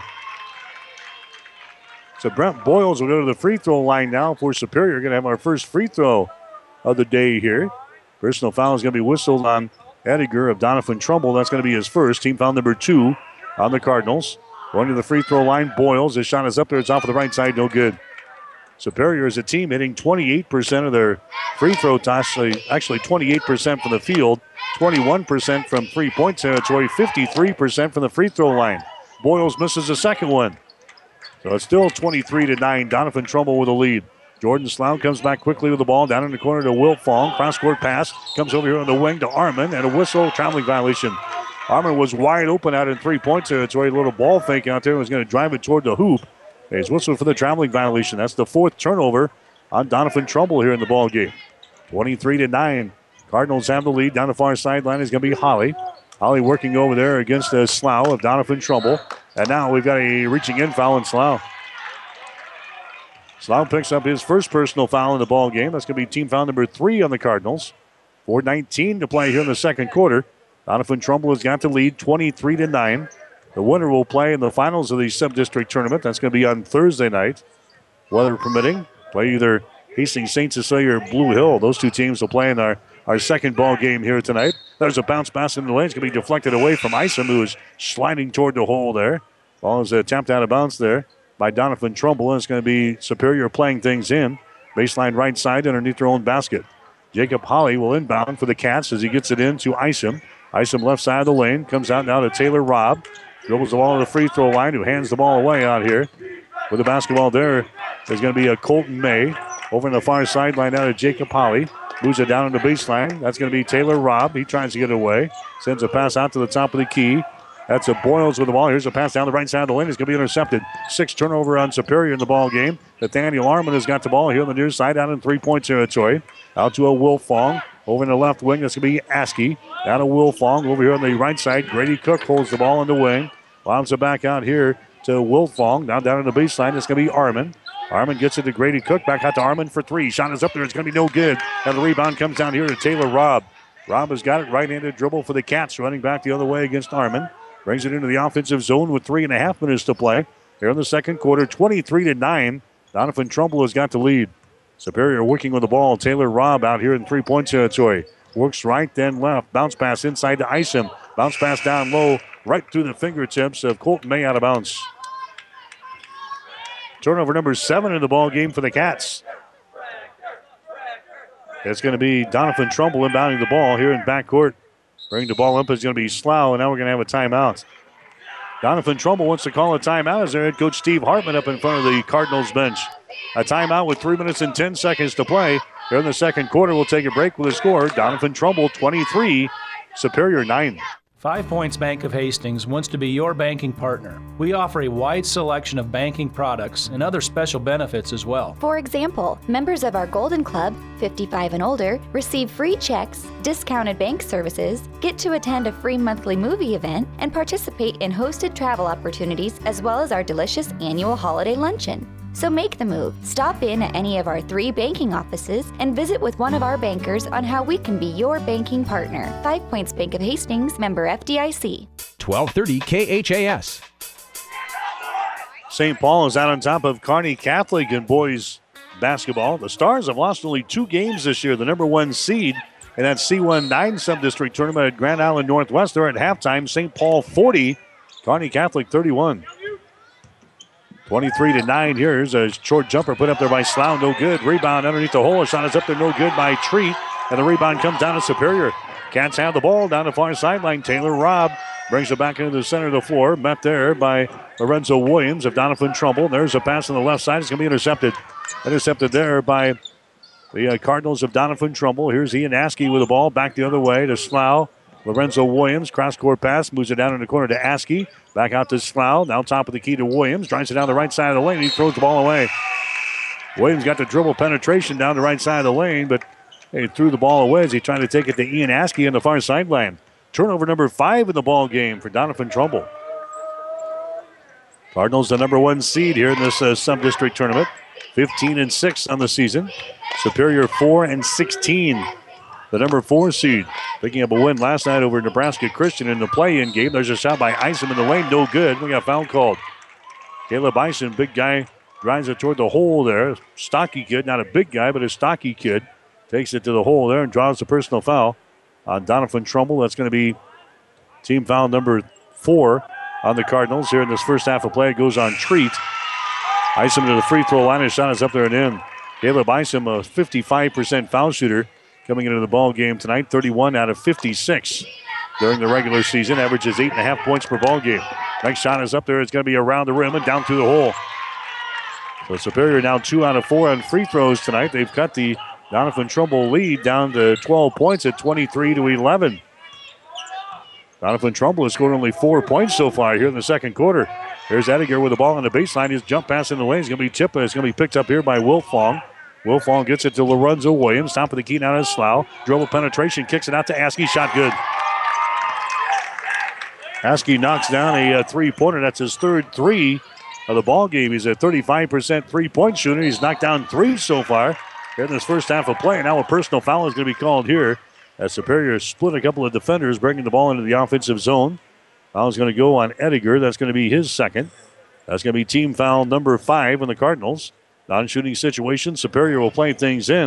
So Brent Boyles will go to the free throw line now for Superior. Going to have our first free throw of the day here. Personal foul is going to be whistled on Ediger of Donovan Trumbull. That's going to be his first. Team foul number two on the Cardinals. Going to the free throw line, Boyles. His shot is up there. It's off of the right side. No good. Superior is a team hitting twenty-eight percent of their free throw toss. Actually, twenty-eight percent from the field, twenty-one percent from three-point territory, fifty-three percent from the free throw line. Boyles misses the second one. So it's still twenty-three to nine. Donovan Trumbull with the lead. Jordan Slough comes back quickly with the ball down in the corner to Wiltfong. Cross-court pass comes over here on the wing to Armin, and a whistle, traveling violation. Armin was wide open out in three-point territory. A little ball fake out there. Was going to drive it toward the hoop. He's whistled for the traveling violation. That's the fourth turnover on Donovan Trumbull here in the ball game. twenty-three to nine. Cardinals have the lead. Down the far sideline is going to be Holly. Holly working over there against the Slough of Donovan Trumbull. And now we've got a reaching in foul on Slough. Slough picks up his first personal foul in the ball game. That's going to be team foul number three on the Cardinals. four nineteen to play here in the second quarter. Donovan Trumbull has got the lead, twenty-three to nine. The winner will play in the finals of the sub-district tournament. That's going to be on Thursday night, weather permitting. Play either Hastings Saint Cecilia or Blue Hill. Those two teams will play in our our second ball game here tonight. There's a bounce pass in the lane. It's going to be deflected away from Isom, who is sliding toward the hole there. Ball is uh, tapped out of bounds there by Donovan Trumbull, and it's going to be Superior playing things in. Baseline right side underneath their own basket. Jacob Holly will inbound for the Cats as he gets it in to Isom. Isom left side of the lane. Comes out now to Taylor Robb. Dribbles the ball to the free throw line, who hands the ball away out here. With the basketball there, there's going to be a Colton May. Over on the far sideline now to Jacob Holly. Moves it down on the baseline. That's going to be Taylor Robb. He tries to get it away. Sends a pass out to the top of the key. That's a Boyles with the ball. Here's a pass down the right side of the lane. It's going to be intercepted. Six turnover on Superior in the ball game. Nathaniel Arman has got the ball here on the near side out in three-point territory. Out to a Wilfong. Over in the left wing, that's going to be Askey. Down to Wilfong. Over here on the right side, Grady Cook holds the ball in the wing. Lobs it back out here to Wilfong. Now down on the baseline, it's going to be Arman. Arman gets it to Grady Cook. Back out to Arman for three. Shot is up there. It's going to be no good. And the rebound comes down here to Taylor Robb. Robb has got it. Right-handed dribble for the Cats. Running back the other way against Arman. Brings it into the offensive zone with three and a half minutes to play. Here in the second quarter, twenty-three to nine. Donovan Trumbull has got the lead. Superior working with the ball. Taylor Robb out here in three-point territory. Works right, then left. Bounce pass inside to Isom. Bounce pass down low, right through the fingertips of Colton May out of bounds. Turnover number seven in the ball game for the Cats. It's going to be Donovan Trumbull inbounding the ball here in backcourt. Bringing the ball up is going to be Slough, and now we're going to have a timeout. Donovan Trumbull wants to call a timeout as their head coach Steve Hartman up in front of the Cardinals bench. A timeout with three minutes and ten seconds to play. Here in the second quarter, we'll take a break with a score. Donovan Trumbull, twenty-three, Superior, nine. Five Points Bank of Hastings wants to be your banking partner. We offer a wide selection of banking products and other special benefits as well. For example, members of our Golden Club, fifty-five and older, receive free checks, discounted bank services, get to attend a free monthly movie event, and participate in hosted travel opportunities as well as our delicious annual holiday luncheon. So make the move. Stop in at any of our three banking offices and visit with one of our bankers on how we can be your banking partner. Five Points Bank of Hastings, member F D I C. twelve thirty K H A S. Saint Paul is out on top of Kearney Catholic in boys basketball. The Stars have lost only two games this year. The number one seed in that C one nine sub-district tournament at Grand Island Northwest. They're at halftime. Saint Paul forty, Kearney Catholic thirty-one. twenty-three to nine. Here's a short jumper put up there by Slough. No good. Rebound underneath the hole. A shot is up there. No good by Treat. And the rebound comes down to Superior. Cats have the ball down the far sideline. Taylor Robb brings it back into the center of the floor. Met there by Lorenzo Williams of Donovan Trumbull. There's a pass on the left side. It's going to be intercepted. Intercepted there by the uh, Cardinals of Donovan Trumbull. Here's Ian Askey with the ball. Back the other way to Slough. Lorenzo Williams, cross-court pass, moves it down in the corner to Askey. Back out to Slough. Now top of the key to Williams. Drives it down the right side of the lane. He throws the ball away. Williams got the dribble penetration down the right side of the lane, but he threw the ball away as he tried to take it to Ian Askey on the far sideline. Turnover number five in the ball game for Donovan Trumbull. Cardinals the number one seed here in this uh, sub-district tournament. fifteen and six on the season. Superior four and sixteen. The number four seed, picking up a win last night over Nebraska Christian in the play-in game. There's a shot by Isom in the lane, no good. We got a foul called. Caleb Isom, big guy, drives it toward the hole there. Stocky kid, not a big guy, but a stocky kid. Takes it to the hole there and draws the personal foul on Donovan Trumbull. That's going to be team foul number four on the Cardinals here in this first half of play. It goes on Treat. Isom to the free throw line. His shot is up there and in. Caleb Isom, a fifty-five percent foul shooter, coming into the ball game tonight, thirty-one out of fifty-six during the regular season. Averages eight and a half points per ball game. Next shot is up there. It's going to be around the rim and down through the hole. So Superior now two out of four on free throws tonight. They've cut the Donovan Trumbull lead down to twelve points at twenty-three to eleven. Donovan Trumbull has scored only four points so far here in the second quarter. Here's Ediger with the ball on the baseline. His jump pass in the lane is going to be tipped, and it's going to be picked up here by Wilfong. Wilfong gets it to Lorenzo Williams. Top of the key now to Slough. Dribble penetration, kicks it out to Askey. Shot good. Askey knocks down a uh, three-pointer. That's his third three of the ball game. He's a thirty-five percent three-point shooter. He's knocked down three so far here in this first half of play. Now a personal foul is going to be called here as Superior split a couple of defenders, bringing the ball into the offensive zone. Foul is going to go on Ediger. That's going to be his second. That's going to be team foul number five on the Cardinals. Non-shooting situation. Superior will play things in.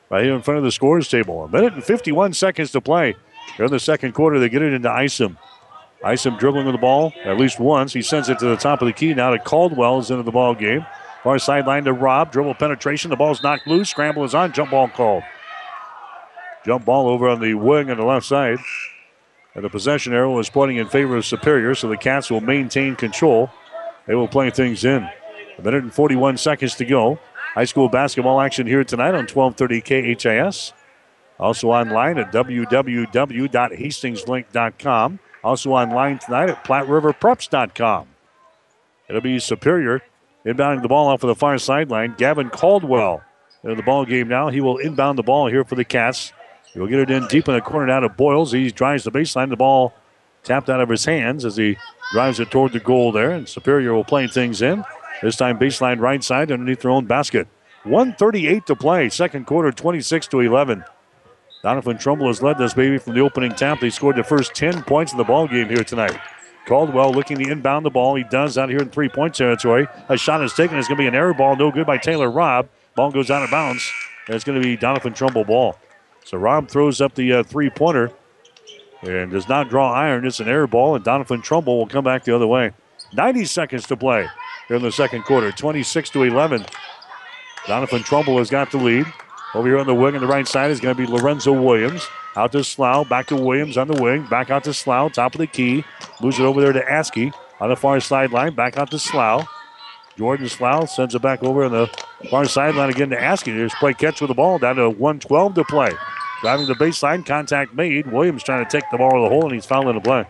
right here in front of the scores table. A minute and fifty-one seconds to play. Here in the second quarter, they get it into Isom. Isom dribbling with the ball at least once. He sends it to the top of the key. Now to Caldwell is into the ball game. Far sideline to Robb. Dribble penetration. The ball's knocked loose. Scramble is on. Jump ball called. Jump ball over on the wing on the left side. And the possession arrow is pointing in favor of Superior, so the Cats will maintain control. They will play things in. A minute and forty-one seconds to go. High school basketball action here tonight on twelve thirty K H A S. Also online at w w w dot hastings link dot com. Also online tonight at platte river preps dot com. It'll be Superior inbounding the ball off of the far sideline. Gavin Caldwell in the ball game now. He will inbound the ball here for the Cats. He'll get it in deep in the corner now to Boyles. He drives the baseline. The ball tapped out of his hands as he drives it toward the goal there. And Superior will play things in. This time baseline right side underneath their own basket. one thirty-eight to play. Second quarter, twenty-six to eleven. Donovan Trumbull has led this baby from the opening tap. They scored the first ten points of the ball game here tonight. Caldwell looking to inbound the ball. He does out here in three-point territory. A shot is taken. It's going to be an error ball. No good by Taylor Robb. Ball goes out of bounds. And it's going to be Donovan Trumbull ball. So Robb throws up the uh, three-pointer and does not draw iron. It's an error ball, and Donovan Trumbull will come back the other way. ninety seconds to play here in the second quarter. twenty-six to eleven. Donovan Trumbull has got the lead. Over here on the wing on the right side is going to be Lorenzo Williams. Out to Slough, back to Williams on the wing. Back out to Slough, top of the key. Moves it over there to Askey on the far sideline. Back out to Slough. Jordan Slough sends it back over on the far sideline again to Askey. There's play catch with the ball down to one twelve to play. Driving the baseline, contact made. Williams trying to take the ball to the hole, and he's fouled into play.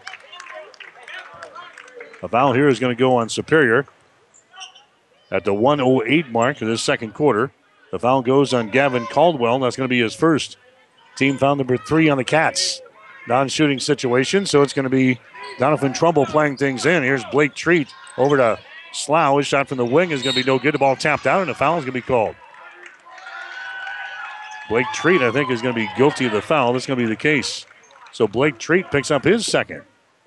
A foul here is going to go on Superior at the one oh eight mark of this second quarter. The foul goes on Gavin Caldwell. That's going to be his first. Team foul number three on the Cats. Non-shooting situation, so it's going to be Donovan Trumbull playing things in. Here's Blake Treat over to Slough. His shot from the wing is going to be no good. The ball tapped out, and the foul is going to be called. Blake Treat, I think, is going to be guilty of the foul. That's going to be the case. So Blake Treat picks up his second.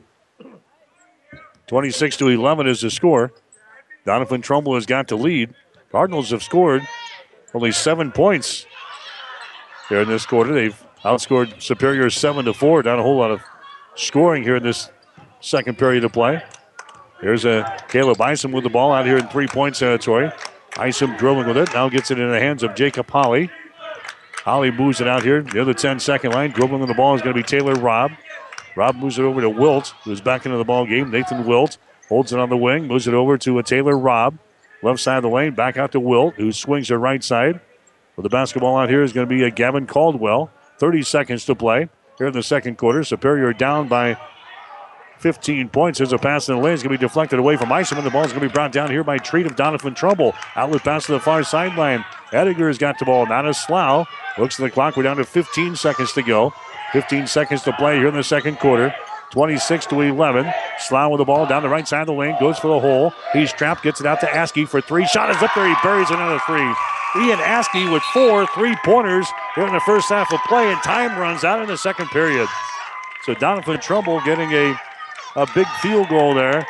twenty-six to eleven is the score. Donovan Trumbull has got the lead. Cardinals have scored only seven points here in this quarter. They've outscored Superior seven to four. Not a whole lot of scoring here in this second period of play. Here's a Caleb Isom with the ball out here in three-point territory. Isom dribbling with it. Now gets it in the hands of Jacob Holly. Holly moves it out here. The other ten-second line. Dribbling with the ball is going to be Taylor Robb. Robb moves it over to Wilt, who's back into the ball game. Nathan Wilt holds it on the wing. Moves it over to a Taylor Robb. Left side of the lane. Back out to Wilt, who swings her right side. With the basketball out here is going to be a Gavin Caldwell. thirty seconds to play here in the second quarter. Superior down by fifteen points. There's a pass in the lane. It's going to be deflected away from Isom, and the ball is going to be brought down here by Treat of Donovan Trumbull. Outlet pass to the far sideline. Ediger has got the ball. Not a Slough. Looks at the clock. We're down to fifteen seconds to go. fifteen seconds to play here in the second quarter. twenty-six to eleven. Slough with the ball down the right side of the lane. Goes for the hole. He's trapped. Gets it out to Askey for three. Shot is up there. He buries another three. Ian Askey with four three-pointers here in the first half of play, and time runs out in the second period. So Donovan Trumbull getting a, a big field goal there.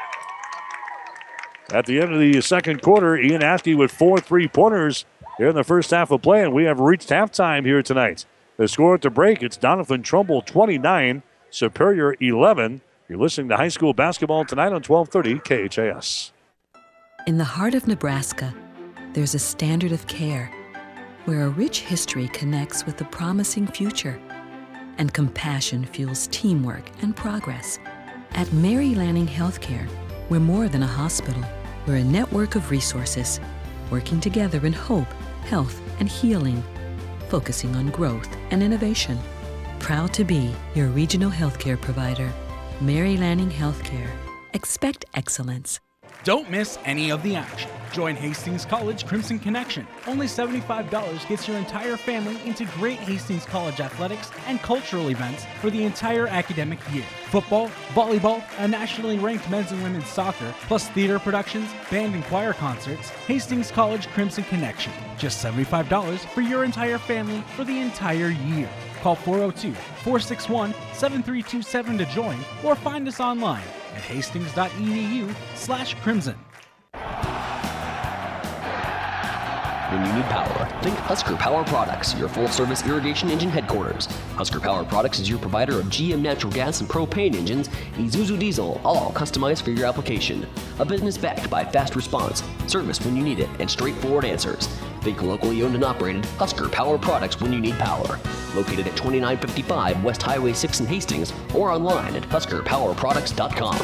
At the end of the second quarter, Ian Askey with four three-pointers here in the first half of play, and we have reached halftime here tonight. The score at the break, it's Donovan Trumbull twenty-nine, Superior eleven. You're listening to high school basketball tonight on twelve thirty K H A S. In the heart of Nebraska, there's a standard of care where a rich history connects with a promising future and compassion fuels teamwork and progress. At Mary Lanning Healthcare, we're more than a hospital. We're a network of resources working together in hope, health, and healing, focusing on growth and innovation. Proud to be your regional healthcare provider. Mary Lanning Healthcare. Expect excellence. Don't miss any of the action. Join Hastings College Crimson Connection. Only seventy-five dollars gets your entire family into great Hastings College athletics and cultural events for the entire academic year. Football, volleyball, a nationally ranked men's and women's soccer, plus theater productions, band and choir concerts. Hastings College Crimson Connection. Just seventy-five dollars for your entire family for the entire year. Call four oh two, four six one, seven three two seven to join or find us online at hastings.edu slash crimson. when you need power. Think Husker Power Products, your full-service irrigation engine headquarters. Husker Power Products is your provider of G M natural gas and propane engines, Isuzu diesel, all customized for your application. A business backed by fast response, service when you need it, and straightforward answers. Think locally owned and operated Husker Power Products when you need power. Located at twenty-nine fifty-five West Highway six in Hastings or online at husker power products dot com.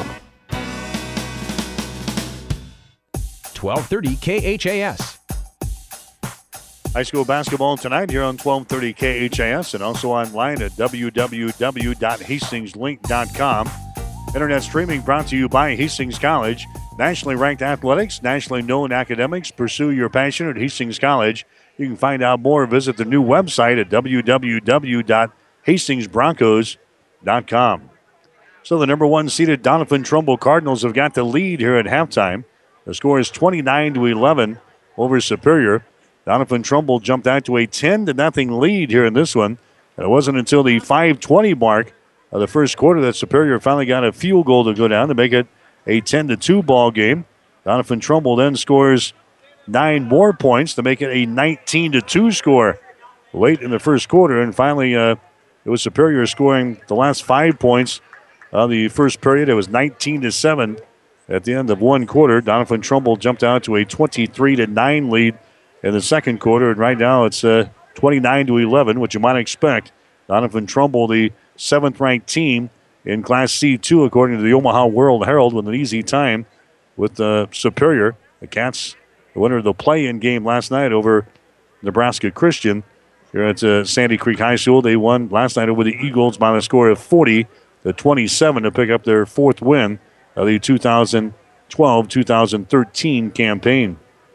twelve thirty K H A S. High school basketball tonight here on twelve thirty K H A S and also online at w w w dot hastings link dot com. Internet streaming brought to you by Hastings College. Nationally ranked athletics, nationally known academics. Pursue your passion at Hastings College. You can find out more. Visit the new website at w w w dot hastings broncos dot com. So the number one seeded Doniphan Trumbull Cardinals have got the lead here at halftime. The score is twenty-nine to eleven over Superior. Doniphan Trumbull jumped out to a ten to nothing lead here in this one. And it wasn't until the five twenty mark of the first quarter that Superior finally got a field goal to go down to make it a ten to two ball game. Doniphan Trumbull then scores nine more points to make it a nineteen to two score late in the first quarter. And finally, uh, it was Superior scoring the last five points of the first period. It was nineteen to seven at the end of one quarter. Doniphan Trumbull jumped out to a twenty-three to nine lead in the second quarter. And right now it's uh, twenty-nine to eleven, which you might expect. Doniphan Trumbull, the seventh-ranked team in Class C two, according to the Omaha World Herald, with an easy time with uh, Superior. The Cats, the winner of the play-in game last night over Nebraska Christian here at uh, Sandy Creek High School. They won last night over the Eagles by the score of forty to twenty-seven to pick up their fourth win of the two thousand twelve two thousand thirteen campaign.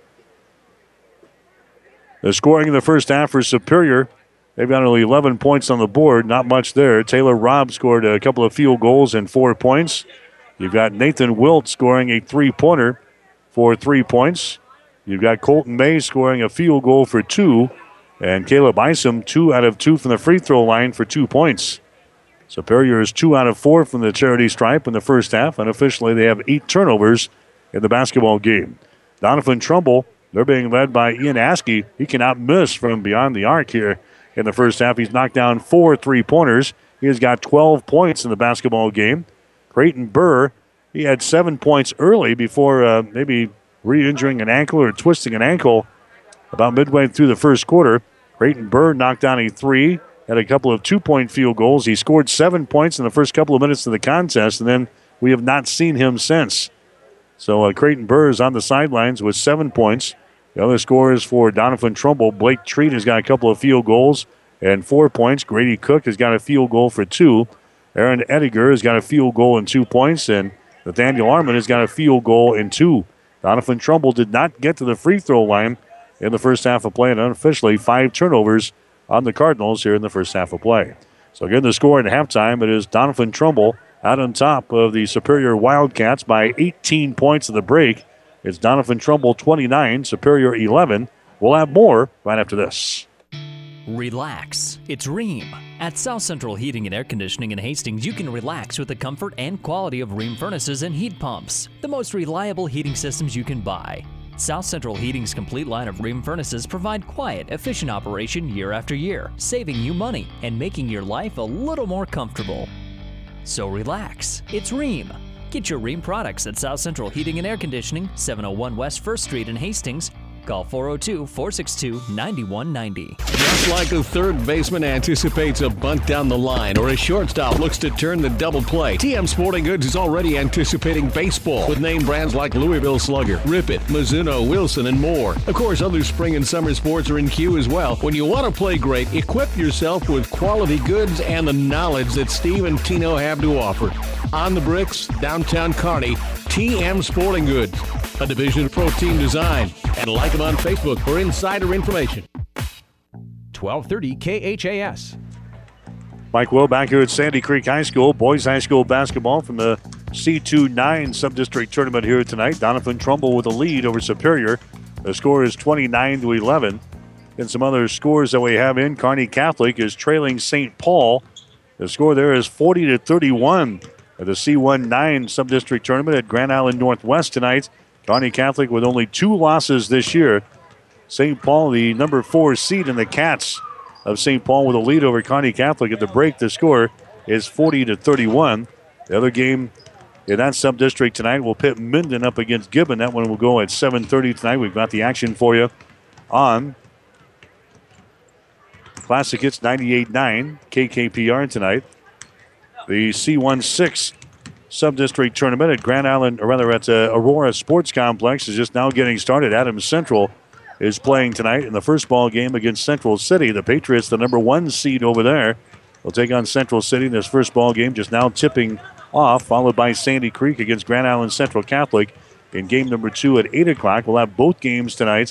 The scoring in the first half for Superior, they've got only eleven points on the board, not much there. Taylor Robb scored a couple of field goals and four points. You've got Nathan Wilt scoring a three-pointer for three points. You've got Colton May scoring a field goal for two, and Caleb Isom two out of two from the free throw line for two points. Superior is two out of four from the charity stripe in the first half. Unofficially, they have eight turnovers in the basketball game. Doniphan Trumbull, they're being led by Ian Askey. He cannot miss from beyond the arc here in the first half. He's knocked down four three-pointers. He has got twelve points in the basketball game. Creighton Burr, he had seven points early before uh, maybe re-injuring an ankle or twisting an ankle about midway through the first quarter. Creighton Burr knocked down a three, had a couple of two-point field goals. He scored seven points in the first couple of minutes of the contest, and then we have not seen him since. So uh, Creighton Burr is on the sidelines with seven points. The other scorers for Doniphan Trumbull, Blake Treat has got a couple of field goals and four points. Grady Cook has got a field goal for two. Aaron Ediger has got a field goal and two points. And Nathaniel Arman has got a field goal and two. Doniphan Trumbull did not get to the free throw line in the first half of play, and unofficially five turnovers on the Cardinals here in the first half of play. So again, the score at halftime, it is Doniphan Trumbull out on top of the Superior Wildcats by eighteen points at the break. It's Doniphan Trumbull twenty-nine, Superior eleven. We'll have more right after this. Relax. It's Rheem. At South Central Heating and Air Conditioning in Hastings, you can relax with the comfort and quality of Rheem furnaces and heat pumps, the most reliable heating systems you can buy. South Central Heating's complete line of Rheem furnaces provide quiet, efficient operation year after year, saving you money and making your life a little more comfortable. So relax. It's Rheem. Get your Rheem products at South Central Heating and Air Conditioning, seven oh one West first Street in Hastings. Call four oh two, four six two, nine one nine oh. Just like a third baseman anticipates a bunt down the line or a shortstop looks to turn the double play, T M Sporting Goods is already anticipating baseball with name brands like Louisville Slugger, Rip It, Mizuno, Wilson, and more. Of course, other spring and summer sports are in queue as well. When you want to play great, equip yourself with quality goods and the knowledge that Steve and Tino have to offer. On the Bricks, downtown Kearney, T M Sporting Goods, a division of Pro Team Design. And like them on Facebook for insider information. twelve thirty K H A S. Mike Will back here at Sandy Creek High School. Boys High School basketball from the C two nine Sub-District Tournament here tonight. Doniphan Trumbull with a lead over Superior. The score is twenty-nine to eleven. And some other scores that we have in. Kearney Catholic is trailing Saint Paul. The score there is forty to thirty-one at the C nineteen Sub-District Tournament at Grand Island Northwest tonight. Kearney Catholic with only two losses this year. Saint Paul, the number four seed, and the Cats of Saint Paul with a lead over Kearney Catholic. At the break, the score is forty to thirty-one. The other game in that sub-district tonight will pit Minden up against Gibbon. That one will go at seven thirty tonight. We've got the action for you on Classic Hits ninety-eight nine K K P R tonight. The C sixteen sub-district tournament at Grand Island, or rather at uh, Aurora Sports Complex, is just now getting started. Adams Central is playing tonight in the first ball game against Central City. The Patriots, the number one seed over there, will take on Central City in this first ball game, just now tipping off, followed by Sandy Creek against Grand Island Central Catholic in game number two at eight o'clock. We'll have both games tonight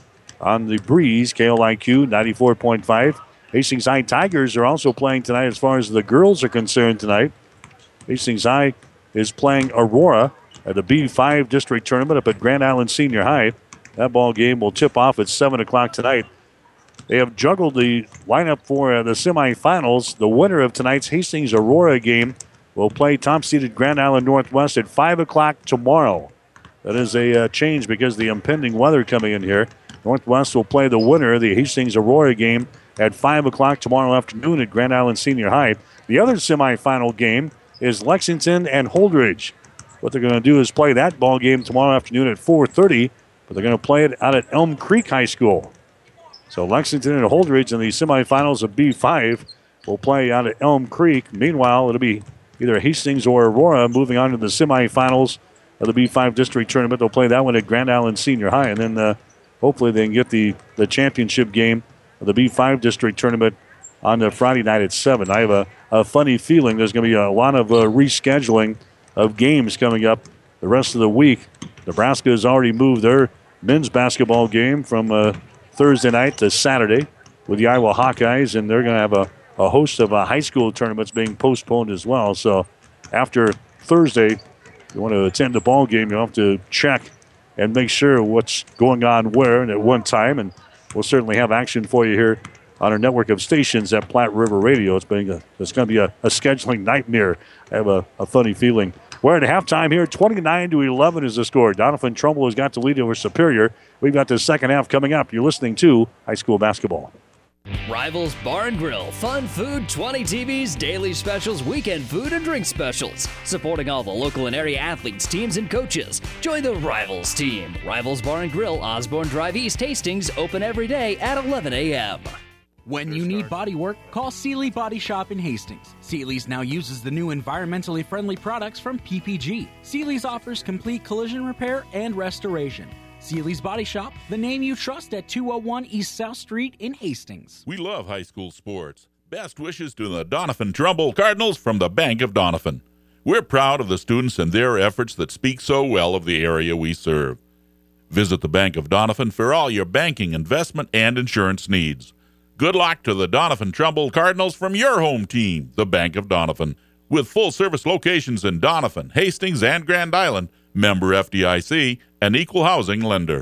on the Breeze, K L I Q ninety-four point five. Hastings High Tigers are also playing tonight as far as the girls are concerned tonight. Hastings High is playing Aurora at the B five district tournament up at Grand Island Senior High. That ball game will tip off at seven o'clock tonight. They have juggled the lineup for uh, the semifinals. The winner of tonight's Hastings-Aurora game will play top-seeded Grand Island Northwest at five o'clock tomorrow. That is a uh, change because of the impending weather coming in here. Northwest will play the winner of the Hastings-Aurora game at five o'clock tomorrow afternoon at Grand Island Senior High. The other semifinal game is Lexington and Holdridge. What they're going to do is play that ball game tomorrow afternoon at four thirty, but they're going to play it out at Elm Creek High School. So Lexington and Holdridge in the semifinals of B five will play out at Elm Creek. Meanwhile, it'll be either Hastings or Aurora moving on to the semifinals of the B five district tournament. They'll play that one at Grand Island Senior High, and then uh, hopefully they can get the, the championship game of the B five district tournament on the Friday night at seven. I have a, a funny feeling there's going to be a lot of uh, rescheduling of games coming up the rest of the week. Nebraska has already moved their men's basketball game from uh, Thursday night to Saturday with the Iowa Hawkeyes, and they're going to have a, a host of uh, high school tournaments being postponed as well. So after Thursday, if you want to attend the ball game, you'll have to check and make sure what's going on where and at one time, and we'll certainly have action for you here on our network of stations at Platte River Radio. It's, been a, it's going to be a, a scheduling nightmare. I have a, a funny feeling. We're at halftime here. twenty-nine to eleven is the score. Doniphan Trumbull has got the lead over Superior. We've got the second half coming up. You're listening to high school basketball. Rivals Bar and Grill, fun food, twenty T Vs, daily specials, weekend food and drink specials. Supporting all the local and area athletes, teams, and coaches. Join the Rivals team. Rivals Bar and Grill, Osborne Drive East, Hastings, open every day at eleven a.m. When you need body work, call Seeley Body Shop in Hastings. Seeley's now uses the new environmentally friendly products from P P G. Seeley's offers complete collision repair and restoration. Seeley's Body Shop, the name you trust at two oh one East South Street in Hastings. We love high school sports. Best wishes to the Doniphan Trumbull Cardinals from the Bank of Doniphan. We're proud of the students and their efforts that speak so well of the area we serve. Visit the Bank of Doniphan for all your banking, investment, and insurance needs. Good luck to the Doniphan Trumbull Cardinals from your home team, the Bank of Doniphan. With full-service locations in Doniphan, Hastings, and Grand Island, member F D I C, an equal housing lender.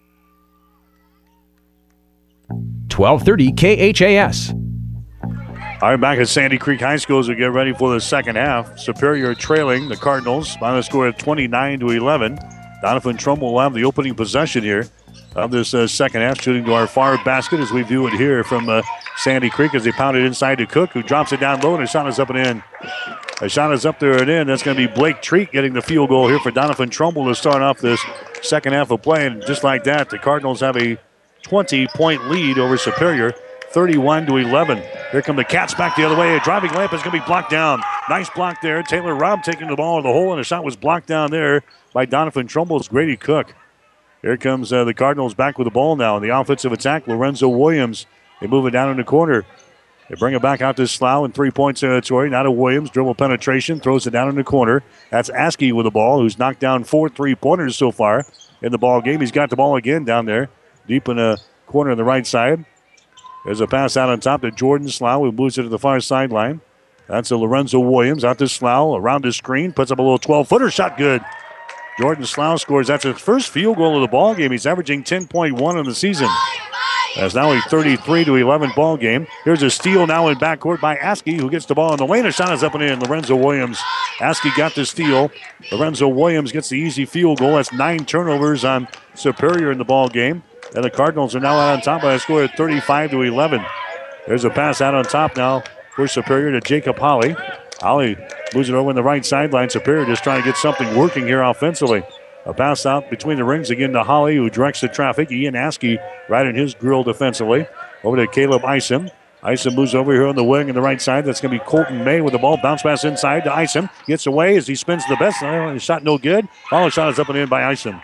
twelve thirty K H A S. All right, back at Sandy Creek High School as we get ready for the second half. Superior trailing the Cardinals by the score of twenty-nine to eleven. Doniphan Trumbull will have the opening possession here of this uh, second half, shooting to our far basket as we view it here from uh, Sandy Creek as they pound it inside to Cook, who drops it down low, and a shot is up and in. A shot is up there and in. That's going to be Blake Treat getting the field goal here for Doniphan Trumbull to start off this second half of play. And just like that, the Cardinals have a twenty-point lead over Superior, thirty-one to eleven. Here come the Cats back the other way. A driving layup is going to be blocked down. Nice block there. Taylor Robb taking the ball in the hole, and a shot was blocked down there by Doniphan Trumbull's Grady Cook. Here comes uh, the Cardinals back with the ball now in the offensive attack. Lorenzo Williams, they move it down in the corner. They bring it back out to Slough in three-point territory. Now to Williams, dribble penetration, throws it down in the corner. That's Askey with the ball, who's knocked down four three-pointers so far in the ball game. He's got the ball again down there, deep in the corner on the right side. There's a pass out on top to Jordan Slough, who moves it to the far sideline. That's a Lorenzo Williams out to Slough, around the screen, puts up a little twelve-footer, shot good. Jordan Slough scores. That's his first field goal of the ball game. He's averaging ten point one in the season. That's now a thirty-three to eleven ball game. Here's a steal now in backcourt by Askey, who gets the ball in the lane. A shot is up and in. Lorenzo Williams. Askey got the steal. Lorenzo Williams gets the easy field goal. That's nine turnovers on Superior in the ball game. And the Cardinals are now out on top by a score of thirty-five to eleven. There's a pass out on top now for Superior to Jacob Holly. Holly moves it over on the right sideline. Superior just trying to get something working here offensively. A pass out between the rings again to Holly, who directs the traffic. Ian Askey right in his grill defensively. Over to Caleb Isom. Isom moves over here on the wing on the right side. That's going to be Colton May with the ball. Bounce pass inside to Isom. Gets away as he spins the best. Uh, his shot no good. Follow shot is up and in by Isom.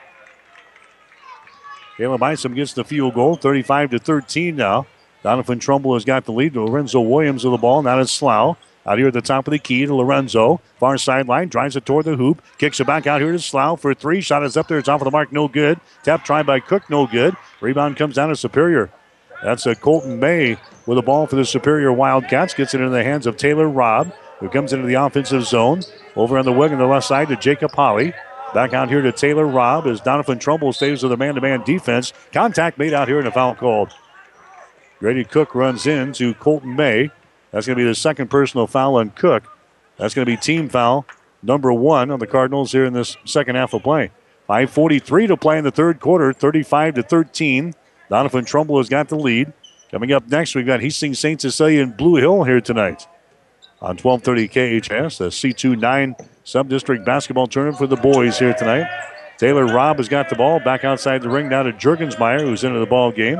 Caleb Isom gets the field goal. thirty-five to thirteen now. Donovan Trumbull has got the lead. Lorenzo Williams with the ball. Now it's Slough. Out here at the top of the key to Lorenzo. Far sideline. Drives it toward the hoop. Kicks it back out here to Slough for three. Shot is up there. It's off of the mark. No good. Tap try by Cook. No good. Rebound comes down to Superior. That's a Colton May with the ball for the Superior Wildcats. Gets it into the hands of Taylor Robb, who comes into the offensive zone. Over on the wing on the left side to Jacob Holly. Back out here to Taylor Robb as Donovan Trumbull stays with a man-to-man defense. Contact made out here and a foul called. Grady Cook runs in to Colton May. That's going to be the second personal foul on Cook. That's going to be team foul number one on the Cardinals here in this second half of play. five forty-three to play in the third quarter, thirty-five to thirteen. Donovan Trumbull has got the lead. Coming up next, we've got Hastings Saint Cecilia and Blue Hill here tonight on twelve thirty K H S, the C two nine Sub-District Basketball Tournament for the boys here tonight. Taylor Robb has got the ball back outside the ring now to Jurgensmeyer, who's into the ball game.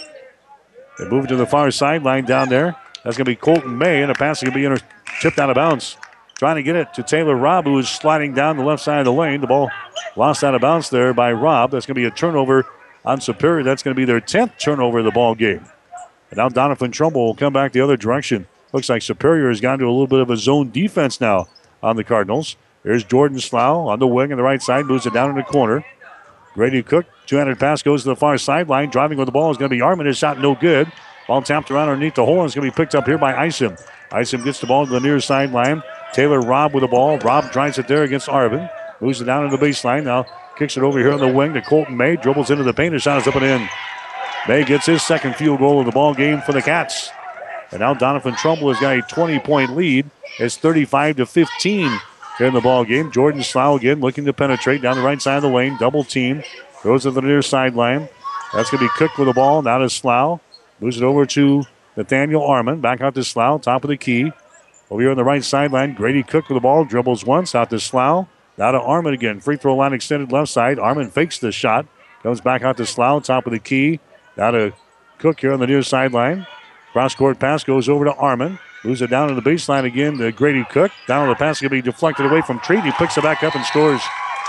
They move it to the far sideline down there. That's going to be Colton May, and a pass is going to be inter- tipped out of bounds. Trying to get it to Taylor Robb, who is sliding down the left side of the lane. The ball lost out of bounds there by Robb. That's going to be a turnover on Superior. That's going to be their tenth turnover of the ball game. And now Donovan Trumbull will come back the other direction. Looks like Superior has gone to a little bit of a zone defense now on the Cardinals. There's Jordan Slough on the wing on the right side, moves it down in the corner. Grady Cook, two-handed pass goes to the far sideline. Driving with the ball is going to be Armin. His shot no good. Ball tapped around underneath the hole, and it's going to be picked up here by Isom. Isom gets the ball to the near sideline. Taylor Robb with the ball. Robb drives it there against Arvin. Moves it down to the baseline. Now kicks it over here on the wing to Colton May. Dribbles into the paint. His shot is up and in. May gets his second field goal of the ball game for the Cats. And now Donovan Trumbull has got a twenty-point lead. It's thirty-five to fifteen here in the ball game. Jordan Slough again looking to penetrate down the right side of the lane. Double team. Goes to the near sideline. That's going to be Cook with the ball. Now to Slough. Moves it over to Nathaniel Armin. Back out to Slough. Top of the key. Over here on the right sideline. Grady Cook with the ball. Dribbles once. Out to Slough. Now to Armin again. Free throw line extended left side. Armin fakes the shot. Comes back out to Slough. Top of the key. Now to Cook here on the near sideline. Cross-court pass goes over to Armin. Moves it down to the baseline again to Grady Cook. Down the pass going to be deflected away from Treat. He picks it back up and scores.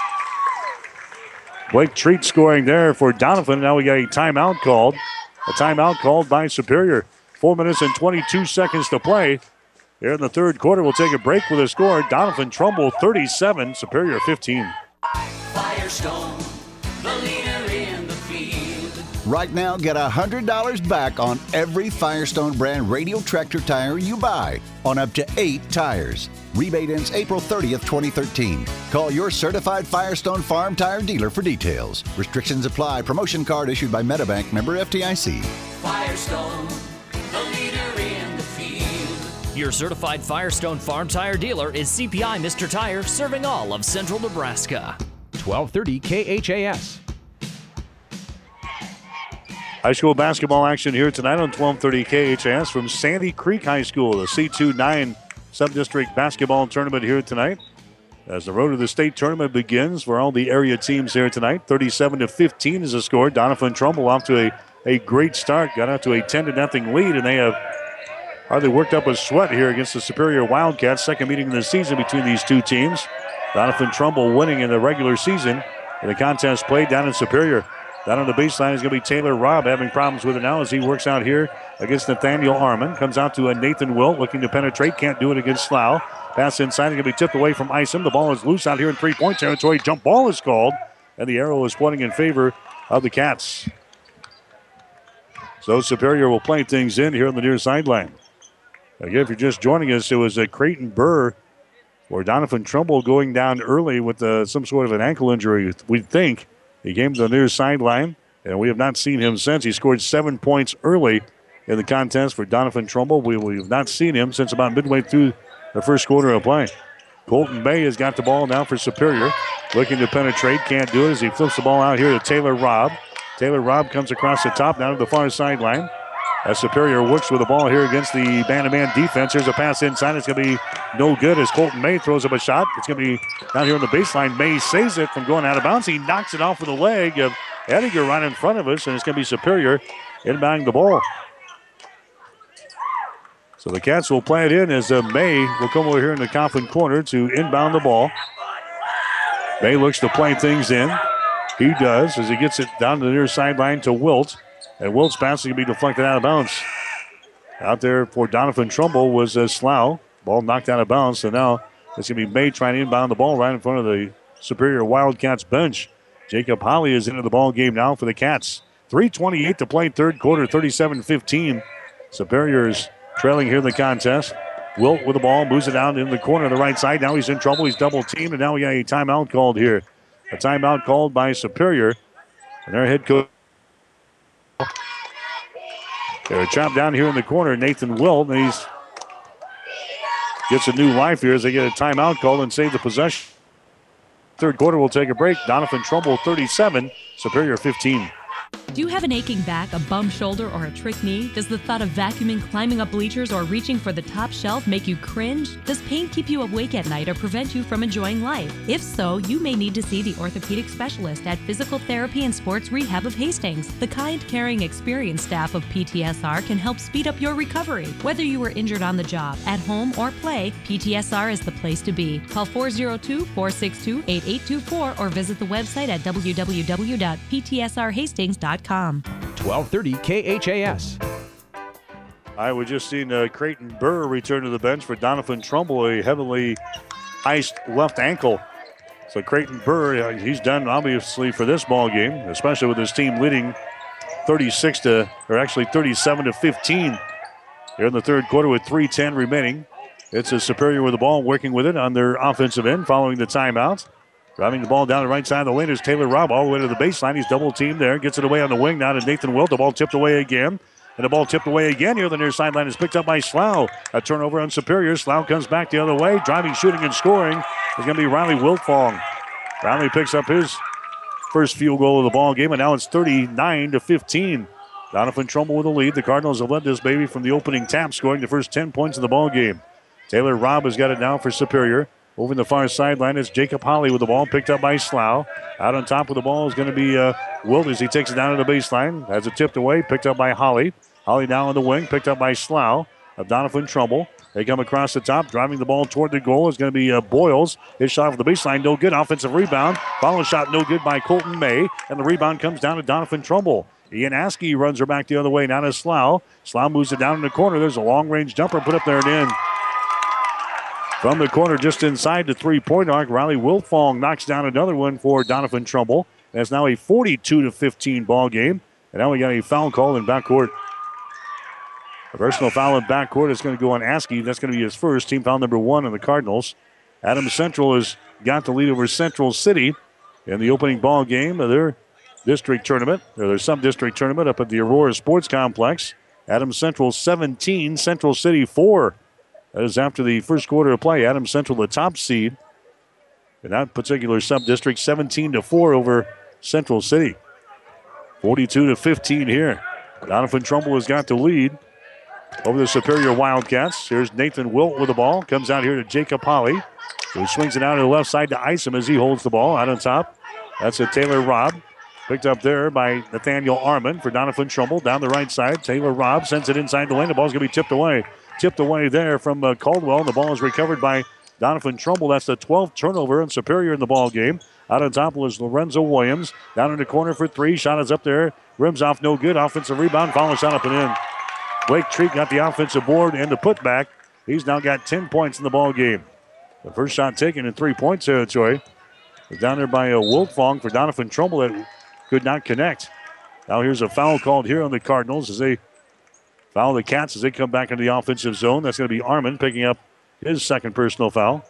Blake Treat scoring there for Donovan. Now we got a timeout called. A timeout called by Superior. Four minutes and twenty-two seconds to play. Here in the third quarter, we'll take a break with a score. Donovan Trumbull, thirty-seven. Superior, fifteen. Firestone, the leader in the field. Right now, get one hundred dollars back on every Firestone brand radial tractor tire you buy on up to eight tires. Rebate ends April thirtieth, twenty thirteen. Call your certified Firestone Farm Tire dealer for details. Restrictions apply. Promotion card issued by Metabank, member F D I C. Firestone, the leader in the field. Your certified Firestone Farm Tire dealer is C P I Mister Tire, serving all of central Nebraska. twelve thirty K H A S. High school basketball action here tonight on twelve thirty K H A S from Sandy Creek High School, the C two nine Sub-District Basketball Tournament here tonight. As the road to the state tournament begins for all the area teams here tonight, thirty-seven to fifteen is the score. Donovan Trumbull off to a, a great start, got out to a ten to nothing lead, and they have hardly worked up a sweat here against the Superior Wildcats. Second meeting of the season between these two teams. Donovan Trumbull winning in the regular season, and the contest played down in Superior. Down on the baseline is going to be Taylor Robb, having problems with it now as he works out here against Nathaniel Armin. Comes out to a Nathan Wilt looking to penetrate. Can't do it against Slough. Pass inside. It's going to be tipped away from Isom. The ball is loose out here in three-point territory. Jump ball is called, and the arrow is pointing in favor of the Cats. So Superior will play things in here on the near sideline. Again, if you're just joining us, it was a Creighton Burr or Donovan Trumbull going down early with uh, some sort of an ankle injury, we'd think. He came to the near sideline, and we have not seen him since. He scored seven points early in the contest for Donovan Trumbull. We, we have not seen him since about midway through the first quarter of play. Colton May has got the ball now for Superior. Looking to penetrate, can't do it as he flips the ball out here to Taylor Robb. Taylor Robb comes across the top, down to the far sideline. As Superior works with the ball here against the man-to-man defense. Here's a pass inside. It's going to be no good as Colton May throws up a shot. It's going to be down here on the baseline. May saves it from going out of bounds. He knocks it off with a leg of Edinger right in front of us, and it's going to be Superior inbounding the ball. So the Cats will play it in as uh, May will come over here in the Coughlin corner to inbound the ball. May looks to play things in. He does as he gets it down to the near sideline to Wilt. And Wilt's pass is going to be deflected out of bounds. Out there for Donovan Trumbull was uh, Slough. Ball knocked out of bounds. So now it's going to be May trying to inbound the ball right in front of the Superior Wildcats bench. Jacob Holly is into the ball game now for the Cats. three twenty-eight to play third quarter, thirty-seven fifteen. Superior's trailing here in the contest. Wilt with the ball, moves it down in the corner on the right side. Now he's in trouble. He's double teamed, and now we got a timeout called here. A timeout called by Superior. And their head coach. They're chopped down here in the corner. Nathan Wilt, and he's gets a new life here as they get a timeout called and save the possession. Third quarter, we'll take a break. Donovan Trumbull, thirty-seven. Superior, fifteen. Do you have an aching back, a bum shoulder, or a trick knee? Does the thought of vacuuming, climbing up bleachers, or reaching for the top shelf make you cringe? Does pain keep you awake at night or prevent you from enjoying life? If so, you may need to see the orthopedic specialist at Physical Therapy and Sports Rehab of Hastings. The kind, caring, experienced staff of P T S R can help speed up your recovery. Whether you were injured on the job, at home, or play, P T S R is the place to be. Call four oh two, four six two, eight eight two four or visit the website at w w w dot p t s r hastings dot com. twelve thirty K H A S. I was just seeing uh, Creighton Burr return to the bench for Donovan Trumbull, a heavily iced left ankle. So Creighton Burr, uh, he's done obviously for this ball game, especially with his team leading thirty-six to, or actually thirty-seven to fifteen here in the third quarter with three ten remaining. It's a Superior with the ball, working with it on their offensive end following the timeout. Driving the ball down the right side of the lane is Taylor Robb all the way to the baseline. He's double teamed there. Gets it away on the wing now to Nathan Wilt. The ball tipped away again. And the ball tipped away again here. The near sideline is picked up by Slough. A turnover on Superior. Slough comes back the other way. Driving, shooting, and scoring is going to be Riley Wiltfong. Riley picks up his first field goal of the ball game, and now it's thirty-nine to fifteen. Donovan Trumbull with the lead. The Cardinals have led this baby from the opening tap, scoring the first ten points of the ball game. Taylor Robb has got it now for Superior. Over in the far sideline is Jacob Holly with the ball, picked up by Slough. Out on top of the ball is going to be uh, Wilt as he takes it down to the baseline. Has it tipped away, picked up by Holly. Holly now on the wing, picked up by Slough of Donovan Trumbull. They come across the top, driving the ball toward the goal is going to be uh, Boyles. His shot off the baseline, no good. Offensive rebound. Follow shot, no good by Colton May. And the rebound comes down to Donovan Trumbull. Ian Askey runs her back the other way, now to Slough. Slough moves it down in the corner. There's a long-range jumper put up there and in. From the corner just inside the three-point arc, Riley Wiltfong knocks down another one for Donovan Trumbull. That's now a forty-two to fifteen ball game. And now we got a foul call in backcourt. A personal foul in backcourt is going to go on Askey. That's going to be his first. Team foul number one on the Cardinals. Adams Central has got the lead over Central City in the opening ball game of their district tournament, or their sub-district tournament up at the Aurora Sports Complex. Adams Central seventeen, Central City four. That is after the first quarter of play. Adams Central, the top seed in that particular sub-district, seventeen to four over Central City. forty-two to fifteen here. Donovan Trumbull has got the lead over the Superior Wildcats. Here's Nathan Wilt with the ball. Comes out here to Jacob Holly, who swings it out to the left side to Isom as he holds the ball out on top. That's a Taylor Robb. Picked up there by Nathaniel Armand for Donovan Trumbull. Down the right side, Taylor Robb sends it inside the lane. The ball's going to be tipped away. Tipped away there from uh, Caldwell. And the ball is recovered by Donovan Trumbull. That's the twelfth turnover and Superior in the ball game. Out on top was Lorenzo Williams. Down in the corner for three. Shot is up there. Rims off, no good. Offensive rebound. Follow shot up and in. Blake Treat got the offensive board and the putback. He's now got ten points in the ball game. The first shot taken in three-point territory was down there by uh, Wiltfong for Donovan Trumbull that could not connect. Now here's a foul called here on the Cardinals as they foul the Cats as they come back into the offensive zone. That's going to be Armand picking up his second personal foul.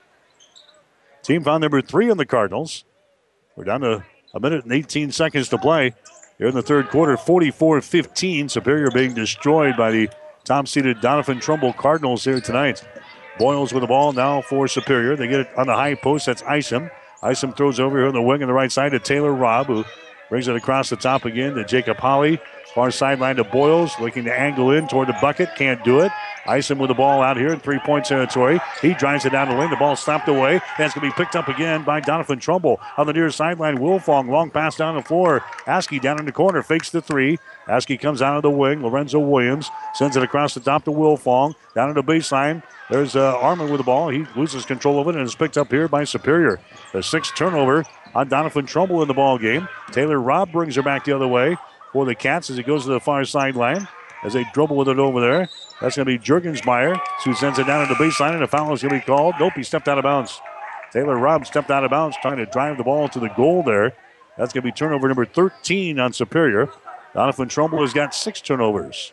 Team foul number three on the Cardinals. We're down to a minute and eighteen seconds to play here in the third quarter. forty-four fifteen. Superior being destroyed by the top-seeded Donovan Trumbull Cardinals here tonight. Boyles with the ball now for Superior. They get it on the high post. That's Isom. Isom throws over here on the wing on the right side to Taylor Robb, who Brings it across the top again to Jacob Holly. Far sideline to Boyles, looking to angle in toward the bucket. Can't do it. Ison with the ball out here in three-point territory. He drives it down the lane. The ball stopped away. That's going to be picked up again by Donovan Trumbull. On the near sideline, Wilfong. Long pass down the floor. Askey down in the corner. Fakes the three. Askey comes out of the wing. Lorenzo Williams sends it across the top to Wilfong. Down in the baseline. There's uh, Arman with the ball. He loses control of it and is picked up here by Superior. The sixth turnover on Donovan Trumbull in the ball game. Taylor Robb brings her back the other way for the Cats as he goes to the far sideline. As they dribble with it over there. That's going to be Jurgensmeyer, who sends it down to the baseline, and a foul is going to be called. Nope, he stepped out of bounds. Taylor Robb stepped out of bounds, trying to drive the ball to the goal there. That's going to be turnover number thirteen on Superior. Donovan Trumbull has got six turnovers.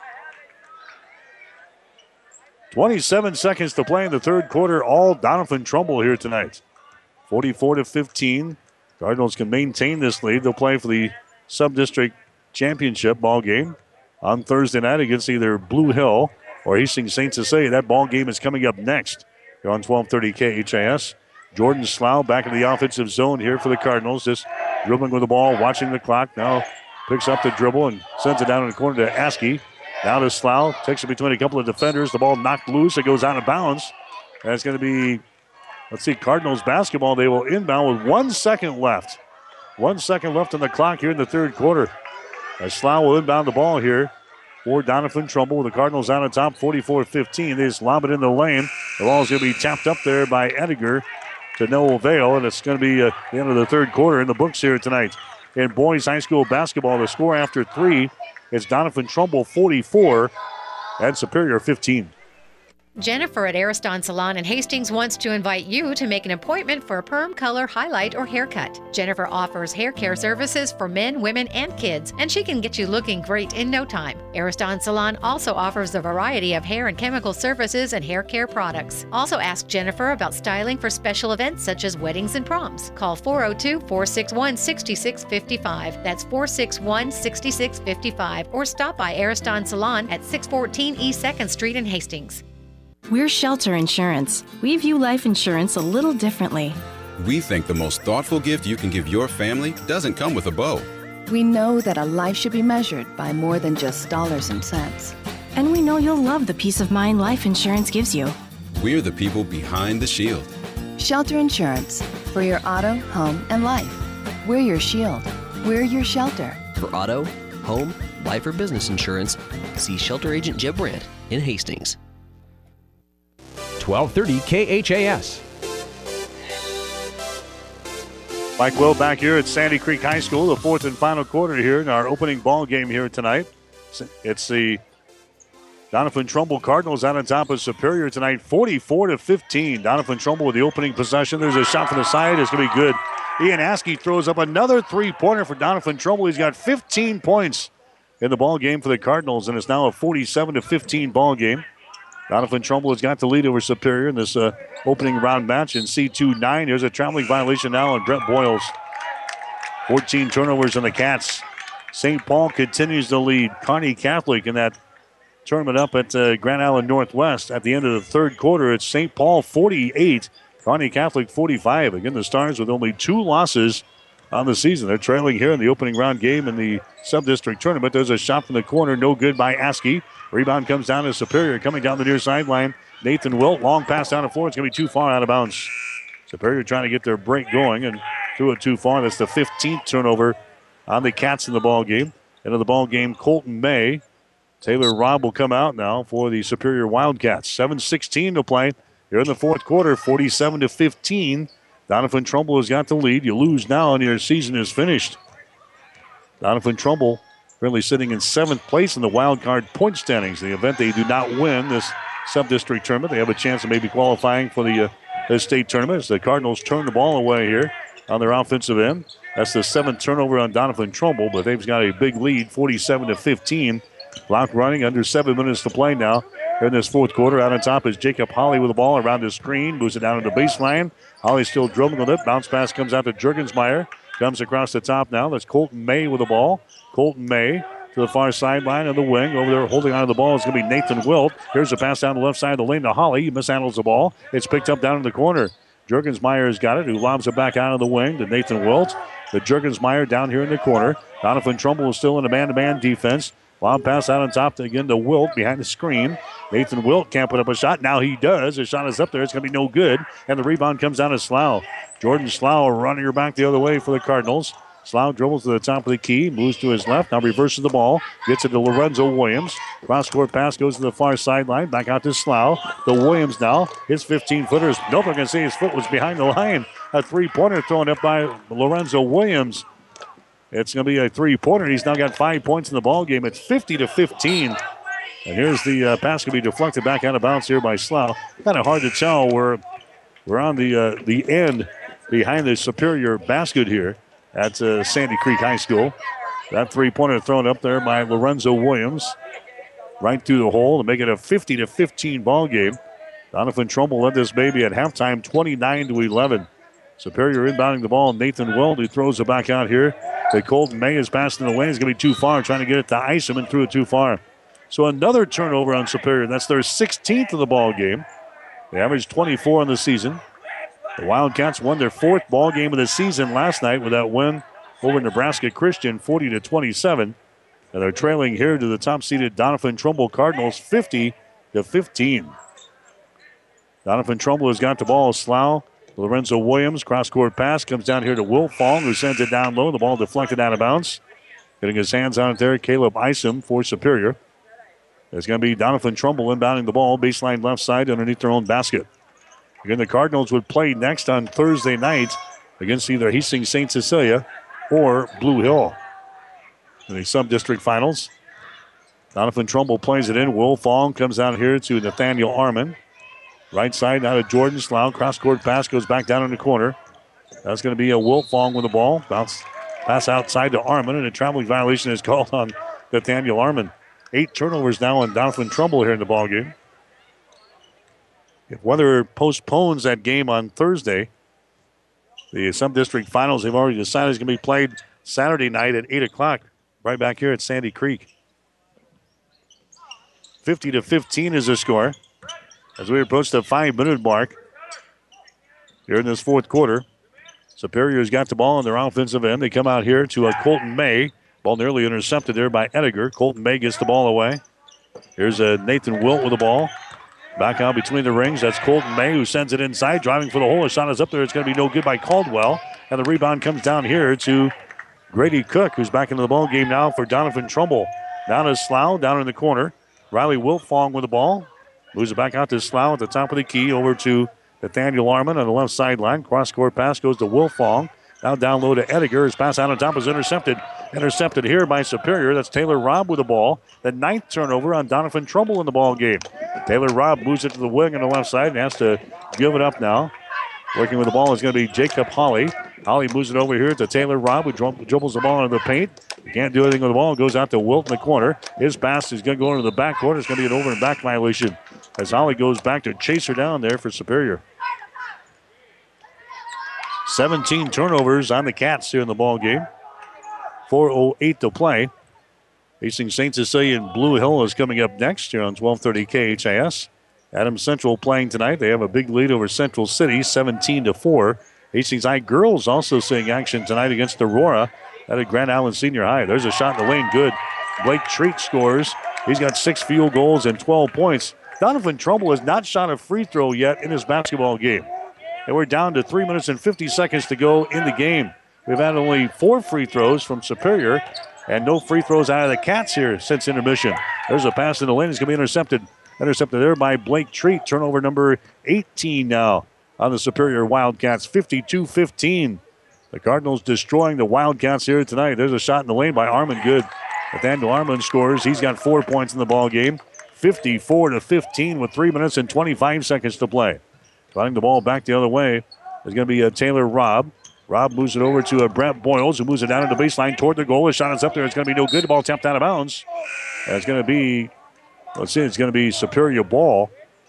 twenty-seven seconds to play in the third quarter. All Donovan Trumbull here tonight. forty-four to fifteen. Cardinals can maintain this lead. They'll play for the sub-district championship ball game on Thursday night against either Blue Hill or Hastings Saint Cecilia. That ball game is coming up next here on twelve thirty K H A S. Jordan Slough back in the offensive zone here for the Cardinals. Just dribbling with the ball, watching the clock. Now picks up the dribble and sends it down in the corner to Askey. Now to Slough. Takes it between a couple of defenders. The ball knocked loose. It goes out of bounds. And it's going to be, let's see, Cardinals basketball. They will inbound with one second left. One second left on the clock here in the third quarter. As Slough will inbound the ball here for Donovan Trumbull with the Cardinals out on top, forty-four fifteen. They just lob it in the lane. The ball is going to be tapped up there by Ediger to no avail, and it's going to be uh, the end of the third quarter in the books here tonight. In boys high school basketball, the score after three is Donovan Trumbull forty-four and Superior fifteen. Jennifer at Ariston Salon in Hastings wants to invite you to make an appointment for a perm, color, highlight, or haircut. Jennifer offers hair care services for men, women, and kids, and she can get you looking great in no time. Ariston Salon also offers a variety of hair and chemical services and hair care products. Also ask Jennifer about styling for special events such as weddings and proms. Call four oh two, four six one, six six five five. That's four six one, six six five five. Or stop by Ariston Salon at six fourteen East second Street in Hastings. We're Shelter Insurance. We view life insurance a little differently. We think the most thoughtful gift you can give your family doesn't come with a bow. We know that a life should be measured by more than just dollars and cents. And we know you'll love the peace of mind life insurance gives you. We're the people behind the shield. Shelter Insurance. For your auto, home, and life. We're your shield. We're your shelter. For auto, home, life, or business insurance, see Shelter Agent Jeb Brandt in Hastings. twelve thirty K H A S. Mike Will back here at Sandy Creek High School, the fourth and final quarter here in our opening ball game here tonight. It's the Donovan Trumbull Cardinals out on top of Superior tonight, forty-four to fifteen. Donovan Trumbull with the opening possession. There's a shot from the side. It's going to be good. Ian Askey throws up another three-pointer for Donovan Trumbull. He's got fifteen points in the ball game for the Cardinals, and it's now a forty-seven to fifteen ball game. Donovan Trumbull has got the lead over Superior in this uh, opening round match in C two nine. There's a traveling violation now on Brett Boyles. fourteen turnovers on the Cats. Saint Paul continues to lead Kearney Catholic in that tournament up at uh, Grand Island Northwest. At the end of the third quarter, it's Saint Paul forty-eight, Kearney Catholic forty-five. Again, the Stars with only two losses on the season. They're trailing here in the opening round game in the sub-district tournament. There's a shot from the corner, no good by Askey. Rebound comes down to Superior. Coming down the near sideline, Nathan Wilt. Long pass down the floor. It's going to be too far out of bounds. Superior trying to get their break going and threw it too far. That's the fifteenth turnover on the Cats in the ball game. Into the ball game, Colton May. Taylor Robb will come out now for the Superior Wildcats. seven sixteen to play here in the fourth quarter, forty-seven to fifteen. Donovan Trumbull has got the lead. You lose now and your season is finished. Donovan Trumbull currently sitting in seventh place in the wild card point standings. The event they do not win this sub-district tournament, they have a chance of maybe qualifying for the, uh, the state tournament as the Cardinals turn the ball away here on their offensive end. That's the seventh turnover on Donovan Trumbull, but they've got a big lead, forty-seven to fifteen. Clock running, under seven minutes to play now here in this fourth quarter. Out on top is Jacob Holly with the ball around the screen, moves it down to the baseline. Holly still dribbling with it. Bounce pass comes out to Jurgensmeyer. Comes across the top now. That's Colton May with the ball. Colton May to the far sideline of the wing. Over there holding on to the ball is going to be Nathan Wilt. Here's a pass down the left side of the lane to Holly. He mishandles the ball. It's picked up down in the corner Jurgensmeyer's got it, who lobs it back out of the wing to Nathan Wilt. The Jurgensmeyer down here in the corner. Donovan Trumbull is still in a man-to-man defense. Lob pass out on top to, again to Wilt behind the screen. Nathan Wilt can't put up a shot. Now he does. His shot is up there. It's going to be no good. And the rebound comes down to Slough. Jordan Slough running her back the other way for the Cardinals. Slough dribbles to the top of the key, moves to his left, now reverses the ball, gets it to Lorenzo Williams. Cross-court pass goes to the far sideline, back out to Slough. The Williams now, his fifteen-footers. Nope, I'm going to say his foot was behind the line. A three-pointer thrown up by Lorenzo Williams. It's going to be a three-pointer. He's now got five points in the ball game. It's fifty to fifteen. And here's the uh, pass going to be deflected back out of bounds here by Slough. Kind of hard to tell. We're, we're on the, uh, the end behind the Superior basket here at uh, Sandy Creek High School. That three-pointer thrown up there by Lorenzo Williams. Right through the hole to make it a fifty to fifteen ball game. Donovan Trumbull led this baby at halftime twenty-nine to eleven. Superior inbounding the ball. Nathan Wilt, who throws it back out here. The Colton May is passing it away. He's going to be too far, trying to get it to Isom and threw it too far. So another turnover on Superior. That's their sixteenth of the ball game. They averaged twenty-four in the season. The Wildcats won their fourth ball game of the season last night with that win over Nebraska Christian, forty to twenty-seven. And they're trailing here to the top-seeded Donovan Trumbull Cardinals, fifty to fifteen. Donovan Trumbull has got the ball. Slough, Lorenzo Williams, cross-court pass, comes down here to Will Fong, who sends it down low. The ball deflected out of bounds. Getting his hands on it there, Caleb Isom for Superior. It's going to be Donovan Trumbull inbounding the ball, baseline left side underneath their own basket. Again, the Cardinals would play next on Thursday night against either Hastings Saint Cecilia or Blue Hill in the sub-district finals. Donovan Trumbull plays it in. Will Fong comes out here to Nathaniel Arman. Right side now to Jordan Slough. Cross-court pass goes back down in the corner. That's going to be a Will Fong with the ball. Bounce pass outside to Arman, and a traveling violation is called on Nathaniel Arman. Eight turnovers now on Donovan Trumbull here in the ballgame. If weather postpones that game on Thursday, the sub-district finals they've already decided is going to be played Saturday night at eight o'clock, right back here at Sandy Creek. fifty to fifteen is the score as we approach the five-minute mark here in this fourth quarter. Superior's got the ball on their offensive end. They come out here to a Colton May. Ball nearly intercepted there by Ediger. Colton May gets the ball away. Here's a Nathan Wilt with the ball. Back out between the rings. That's Colton May who sends it inside. Driving for the hole. A shot is up there. It's going to be no good by Caldwell. And the rebound comes down here to Grady Cook, who's back into the ball game now for Donovan Trumbull. Down to Slough, down in the corner. Riley Wiltfong with the ball. Moves it back out to Slough at the top of the key. Over to Nathaniel Arman on the left sideline. Cross-court pass goes to Wiltfong. Now down low to Ediger. His pass out on top is intercepted. Intercepted here by Superior. That's Taylor Robb with the ball. The ninth turnover on Donovan Trumbull in the ball game. Taylor Robb moves it to the wing on the left side and has to give it up now. Working with the ball is going to be Jacob Holly. Holly moves it over here to Taylor Robb, who dribbles the ball into the paint. Can't do anything with the ball. Goes out to Wilt in the corner. His pass is going to go into the backcourt. It's going to be an over and back violation as Holly goes back to chase her down there for Superior. seventeen turnovers on the Cats here in the ball game. four oh eight to play. Hastings Saint Cecilia and Blue Hill is coming up next here on twelve thirty K H I S. Adams Central playing tonight. They have a big lead over Central City, seventeen to four. Hastings High girls also seeing action tonight against Aurora at a Grand Island Senior High. There's a shot in the lane, good. Blake Treat scores. He's got six field goals and twelve points. Donovan Trumbull has not shot a free throw yet in his basketball game. And we're down to three minutes and fifty seconds to go in the game. We've had only four free throws from Superior and no free throws out of the Cats here since intermission. There's a pass in the lane. It's going to be intercepted. Intercepted there by Blake Treat. Turnover number eighteen now on the Superior Wildcats, fifty-two fifteen. The Cardinals destroying the Wildcats here tonight. There's a shot in the lane by Arman. Good. Nathaniel Arman scores. He's got four points in the ball game. fifty-four to fifteen with three minutes and twenty-five seconds to play. Running the ball back the other way is going to be a Taylor Robb. Robb moves it over to a Brett Boyles, who moves it down to the baseline toward the goal. His shot is up there. It's going to be no good. The ball tapped out of bounds. And it's going to be, let's see, it's going to be Superior ball.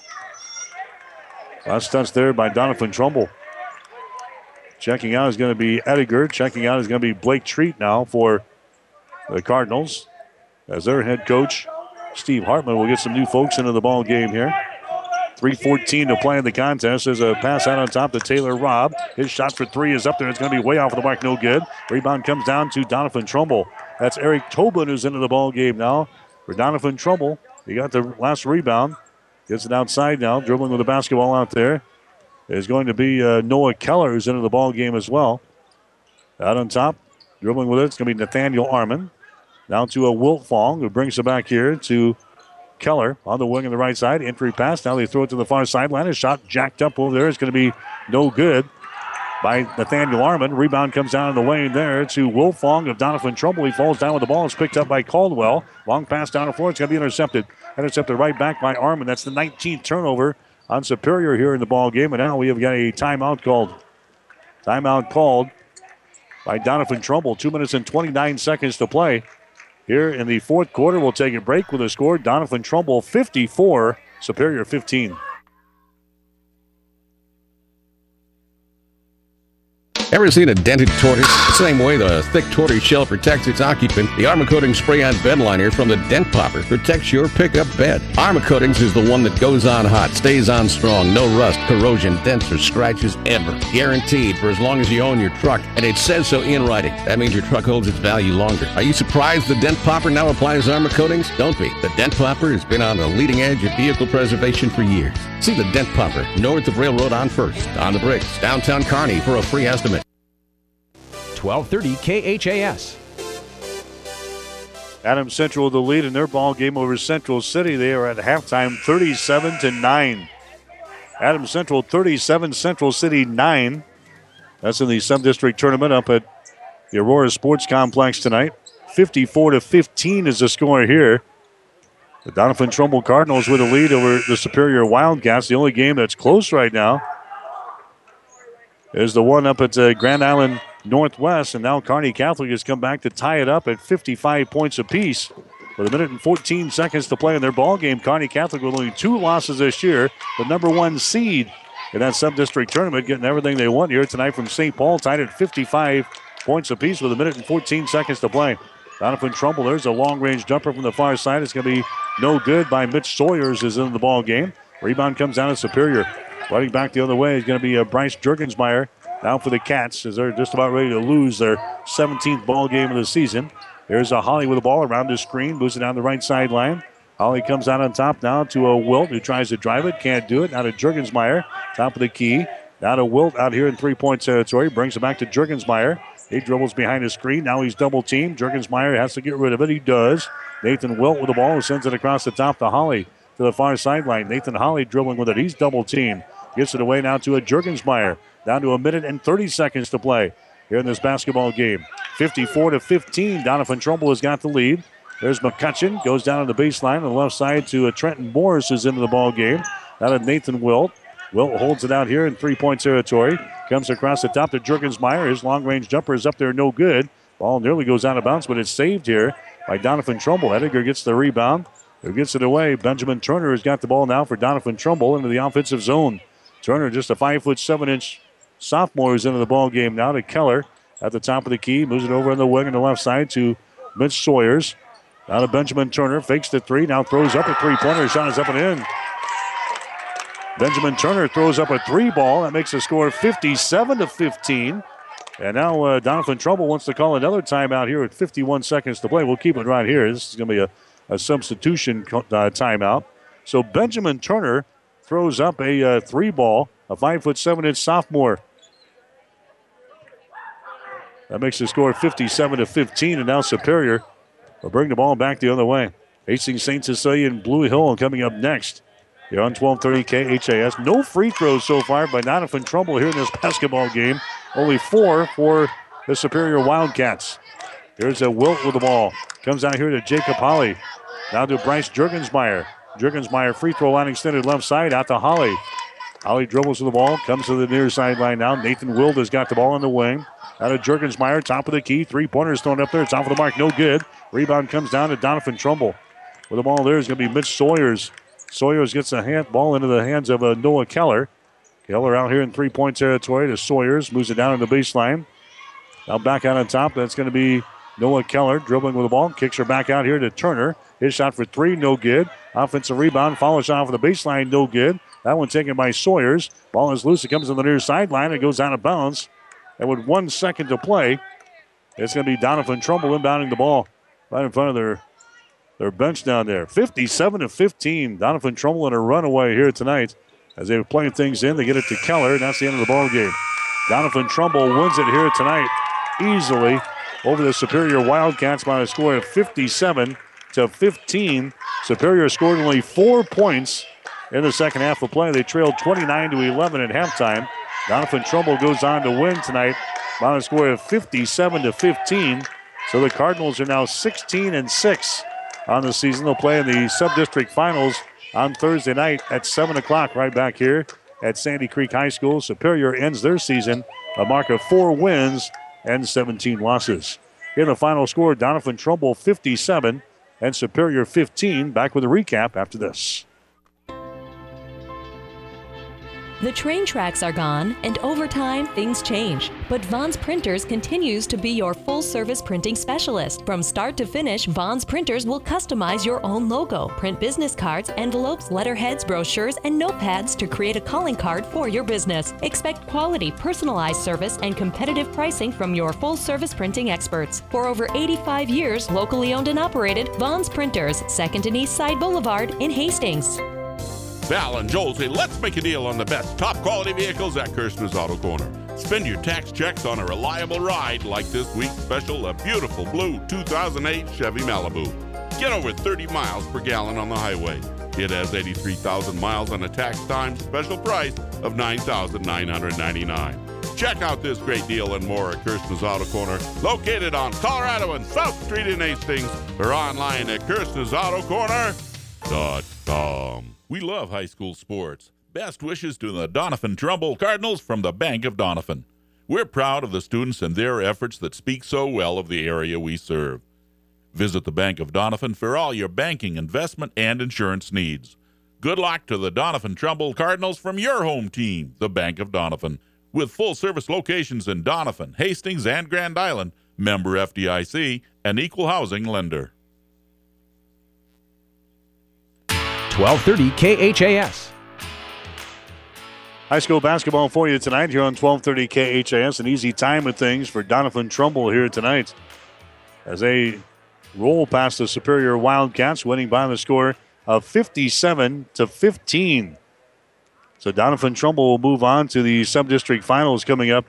Last touch there by Donovan Trumbull. Checking out is going to be Ediger. Checking out is going to be Blake Treat now for the Cardinals. As their head coach, Steve Hartman, will get some new folks into the ball game here. three fourteen to play in the contest. There's a pass out on top to Taylor Robb. His shot for three is up there. It's going to be way off of the mark. No good. Rebound comes down to Donovan Trumbull. That's Eric Tobin who's into the ball game now. For Donovan Trumbull, he got the last rebound. Gets it outside now. Dribbling with the basketball out there. There's going to be uh, Noah Keller who's into the ball game as well. Out on top, dribbling with it, it's going to be Nathaniel Arman. Down to a Wilt Fong who brings it back here to Keller on the wing on the right side. Entry pass. Now they throw it to the far sideline. A shot jacked up over there. It's going to be no good by Nathaniel Arman. Rebound comes down in the lane there to Wilt Fong of Donovan Trumbull. He falls down with the ball. It's picked up by Caldwell. Long pass down the floor. It's going to be intercepted. Intercepted right back by Arman. That's the nineteenth turnover on Superior here in the ball game. And now we have got a timeout called. Timeout called by Donovan Trumbull. Two minutes and twenty-nine seconds to play. Here in the fourth quarter, we'll take a break with a score. Donovan Trumbull fifty-four, Superior fifteen. Ever seen a dented tortoise? The same way the thick tortoise shell protects its occupant, the Armor Coatings Spray-On Bed Liner from the Dent Popper protects your pickup bed. Armor Coatings is the one that goes on hot, stays on strong, no rust, corrosion, dents, or scratches ever. Guaranteed for as long as you own your truck, and it says so in writing. That means your truck holds its value longer. Are you surprised the Dent Popper now applies Armor Coatings? Don't be. The Dent Popper has been on the leading edge of vehicle preservation for years. See the Dent Popper north of Railroad on First, on the Bricks, downtown Kearney for a free estimate. twelve thirty K H A S. Adams Central with the lead in their ball game over Central City. They are at halftime thirty-seven to nine. Adams Central thirty-seven, Central City nine. That's in the sub-district tournament up at the Aurora Sports Complex tonight. fifty-four to fifteen is the score here. The Donovan Trumbull Cardinals with a lead over the Superior Wildcats. The only game that's close right now is the one up at uh, Grand Island Northwest, and now Kearney Catholic has come back to tie it up at fifty-five points apiece. With a minute and fourteen seconds to play in their ball game, Kearney Catholic with only two losses this year. The number one seed in that sub-district tournament, getting everything they want here tonight from Saint Paul, tied at fifty-five points apiece with a minute and fourteen seconds to play. Donovan Trumbull, there's a long-range jumper from the far side. It's going to be no good by Mitch Sawyers is in the ball game. Rebound comes down to Superior. Running back the other way is going to be uh, Bryce Jurgensmeyer. Now for the Cats as they're just about ready to lose their seventeenth ball game of the season. There's a Holly with the ball around the screen, moves it down the right sideline. Holly comes out on top now to a Wilt who tries to drive it, can't do it. Now to Jurgensmeyer, top of the key. Now to Wilt out here in three-point territory, brings it back to Jurgensmeyer. He dribbles behind the screen. Now he's double-teamed. Jurgensmeyer has to get rid of it. He does. Nathan Wilt with the ball, who sends it across the top to Holly to the far sideline. Nathan Holly dribbling with it. He's double-teamed. Gets it away now to a Jurgensmeyer. Down to a minute and thirty seconds to play here in this basketball game. fifty-four to fifteen. Donovan Trumbull has got the lead. There's McCutcheon. Goes down on the baseline on the left side to a Trenton Morris who's into the ball game. Now to Nathan Wilt. Wilt holds it out here in three-point territory. Comes across the top to Jurgensmeyer. His long-range jumper is up there, no good. Ball nearly goes out of bounds, but it's saved here by Donovan Trumbull. Ediger gets the rebound. Who gets it away? Benjamin Turner has got the ball now for Donovan Trumbull into the offensive zone. Turner, just a five foot seven inch sophomore, is into the ball game now to Keller at the top of the key. Moves it over on the wing on the left side to Mitch Sawyers. Now to Benjamin Turner. Fakes the three. Now throws up a three-pointer. Shot is up and in. Benjamin Turner throws up a three ball. That makes the score fifty-seven to fifteen. And now uh, Donovan Trumbull wants to call another timeout here with fifty-one seconds to play. We'll keep it right here. This is going to be a, a substitution uh, timeout. So Benjamin Turner throws up a uh, three ball, a five foot seven inch sophomore. That makes the score fifty-seven to fifteen, and now Superior will bring the ball back the other way. Hastings Saint Cecilia and Blue Hill coming up next. Here on twelve thirty K H A S. No free throws so far by Donovan Trumbull here in this basketball game. Only four for the Superior Wildcats. Here's a Wilt with the ball. Comes out here to Jacob Holly. Now to Bryce Jurgensmeyer. Jurgensmeyer free throw line extended left side out to Holly. Holly dribbles to the ball. Comes to the near sideline now. Nathan Wilt has got the ball on the wing. Out of Jurgensmeyer, top of the key. Three-pointers thrown up there. It's off of the mark. No good. Rebound comes down to Donovan Trumbull. With the ball there is going to be Mitch Sawyers. Sawyers gets the hand, ball into the hands of uh, Noah Keller. Keller out here in three-point territory to Sawyers. Moves it down on the baseline. Now back out on top. That's going to be Noah Keller dribbling with the ball. Kicks her back out here to Turner. His shot for three, no good. Offensive rebound. Follow shot off the baseline, no good. That one taken by Sawyers. Ball is loose. It comes to the near sideline. It goes out of bounds. And with one second to play, it's going to be Donovan Trumbull inbounding the ball right in front of their, their bench down there. fifty-seven to fifteen. Donovan Trumbull in a runaway here tonight. As they're playing things in, they get it to Keller, and that's the end of the ball game. Donovan Trumbull wins it here tonight easily over the Superior Wildcats by a score of fifty-seven to fifteen. Superior scored only four points in the second half of play. They trailed twenty-nine to eleven at halftime. Donovan Trumbull goes on to win tonight by a score of fifty-seven to fifteen. So the Cardinals are now sixteen and six on the season. They'll play in the sub-district finals on Thursday night at seven o'clock right back here at Sandy Creek High School. Superior ends their season a mark of four wins and seventeen losses. In the final score, Donovan Trumbull fifty-seven and Superior fifteen. Back with a recap after this. The train tracks are gone, and over time, things change. But Vaughn's Printers continues to be your full-service printing specialist. From start to finish, Vaughn's Printers will customize your own logo, print business cards, envelopes, letterheads, brochures, and notepads to create a calling card for your business. Expect quality, personalized service and competitive pricing from your full-service printing experts. For over eighty-five years, locally owned and operated, Vaughn's Printers, second and East Side Boulevard in Hastings. Val and Joel say, let's make a deal on the best top quality vehicles at Kirshner's Auto Corner. Spend your tax checks on a reliable ride like this week's special, a beautiful blue two thousand eight Chevy Malibu. Get over thirty miles per gallon on the highway. It has eighty-three thousand miles on a tax time special price of nine thousand nine hundred ninety-nine dollars. Check out this great deal and more at Kirshner's Auto Corner, located on Colorado and South Street in Hastings, or online at kirshner's auto corner dot com. We love high school sports. Best wishes to the Donovan Trumbull Cardinals from the Bank of Donovan. We're proud of the students and their efforts that speak so well of the area we serve. Visit the Bank of Donovan for all your banking, investment, and insurance needs. Good luck to the Donovan Trumbull Cardinals from your home team, the Bank of Donovan. With full-service locations in Donovan, Hastings, and Grand Island, member F D I C, an equal housing lender. twelve thirty K H A S. High school basketball for you tonight here on twelve thirty K H A S. An easy time of things for Donovan Trumbull here tonight as they roll past the Superior Wildcats, winning by the score of fifty-seven to fifteen. So Donovan Trumbull will move on to the sub-district finals coming up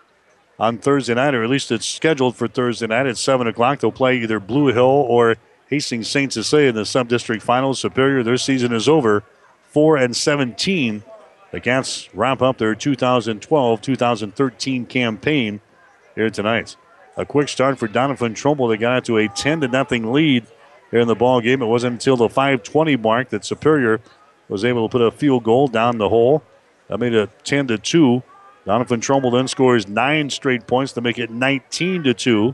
on Thursday night, or at least it's scheduled for Thursday night at seven o'clock. They'll play either Blue Hill or Hastings Saint Cecilia in the sub-district finals. Superior, their season is over, four and seventeen. The Cats wrap up their two thousand twelve two thousand thirteen campaign here tonight. A quick start for Donovan Trumbull. They got out to a ten to nothing lead here in the ball game. It wasn't until the five twenty mark that Superior was able to put a field goal down the hole. That made it ten to two. Donovan Trumbull then scores nine straight points to make it nineteen to two.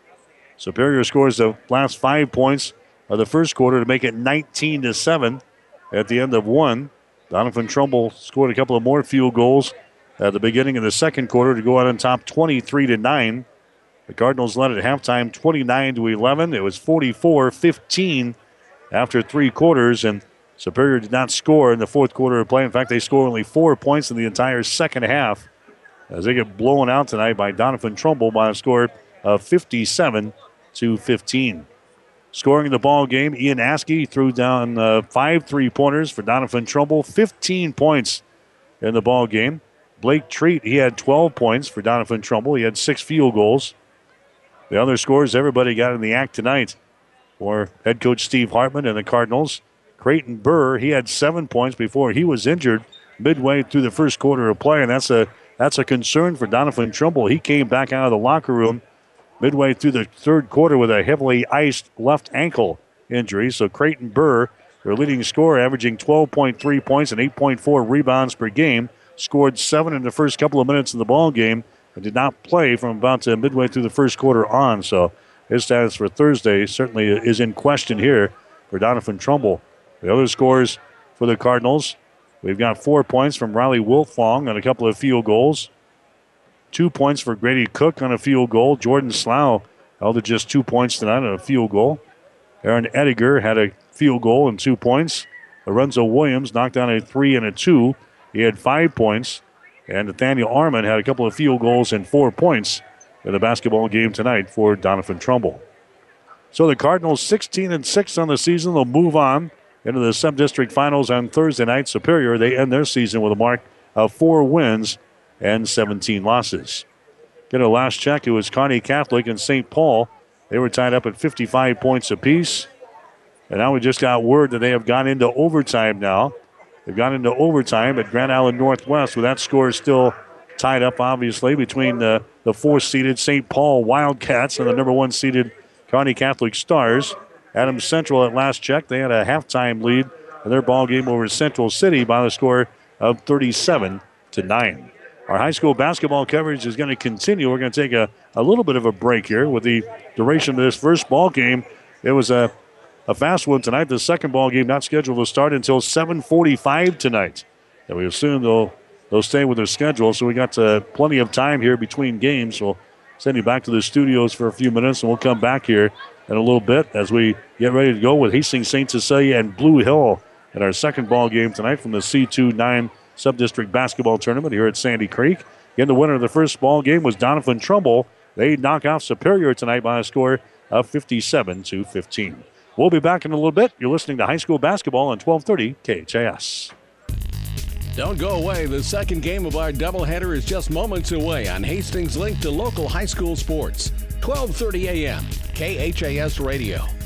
Superior scores the last five points of the first quarter to make it nineteen to seven at the end of one. Donovan Trumbull scored a couple of more field goals at the beginning of the second quarter to go out on top twenty-three to nine. The Cardinals led at halftime twenty-nine to eleven. It was forty-four fifteen after three quarters, and Superior did not score in the fourth quarter of play. In fact, they scored only four points in the entire second half as they get blown out tonight by Donovan Trumbull by a score of fifty-seven to fifteen. Scoring the ball game, Ian Askey threw down uh, five three-pointers for Donovan Trumbull, fifteen points in the ball game. Blake Treat, he had twelve points for Donovan Trumbull. He had six field goals. The other scores everybody got in the act tonight for head coach Steve Hartman and the Cardinals. Creighton Burr, he had seven points before he was injured midway through the first quarter of play, and that's a that's a concern for Donovan Trumbull. He came back out of the locker room midway through the third quarter with a heavily iced left ankle injury. So Creighton Burr, their leading scorer, averaging twelve point three points and eight point four rebounds per game, scored seven in the first couple of minutes of the ball game and did not play from about uh, midway through the first quarter on. So his status for Thursday certainly is in question here for Donovan Trumbull. The other scores for the Cardinals, we've got four points from Riley Wiltfong on a couple of field goals. Two points for Grady Cook on a field goal. Jordan Slough held to just two points tonight on a field goal. Aaron Ediger had a field goal and two points. Lorenzo Williams knocked down a three and a two. He had five points. And Nathaniel Arman had a couple of field goals and four points in the basketball game tonight for Doniphan Trumbull. So the Cardinals sixteen and six on the season. They'll move on into the sub-district finals on Thursday night. Superior, they end their season with a mark of four wins and seventeen losses. Get a last check. It was Kearney Catholic and Saint Paul. They were tied up at fifty-five points apiece. And now we just got word that they have gone into overtime now. They've gone into overtime at Grand Island Northwest, with that score still tied up, obviously, between the, the fourth-seeded Saint Paul Wildcats and the number one-seeded Kearney Catholic Stars. Adams Central at last check, they had a halftime lead in their ball game over Central City by the score of thirty-seven to nine. Our high school basketball coverage is going to continue. We're going to take a, a little bit of a break here with the duration of this first ball game. It was a, a fast one tonight. The second ball game not scheduled to start until seven forty-five tonight. And we assume they'll they'll stay with their schedule. So we got uh, plenty of time here between games. We'll send you back to the studios for a few minutes, and we'll come back here in a little bit as we get ready to go with Hastings Saint Cecilia and Blue Hill in our second ball game tonight from the C two nine Sub-District Basketball Tournament here at Sandy Creek. Again, the winner of the first ball game was Doniphan Trumbull. They knock off Superior tonight by a score of fifty-seven to fifteen. We'll be back in a little bit. You're listening to high school basketball on twelve thirty K H A S. Don't go away. The second game of our doubleheader is just moments away on Hastings' link to local high school sports. twelve thirty a.m. K H A S Radio.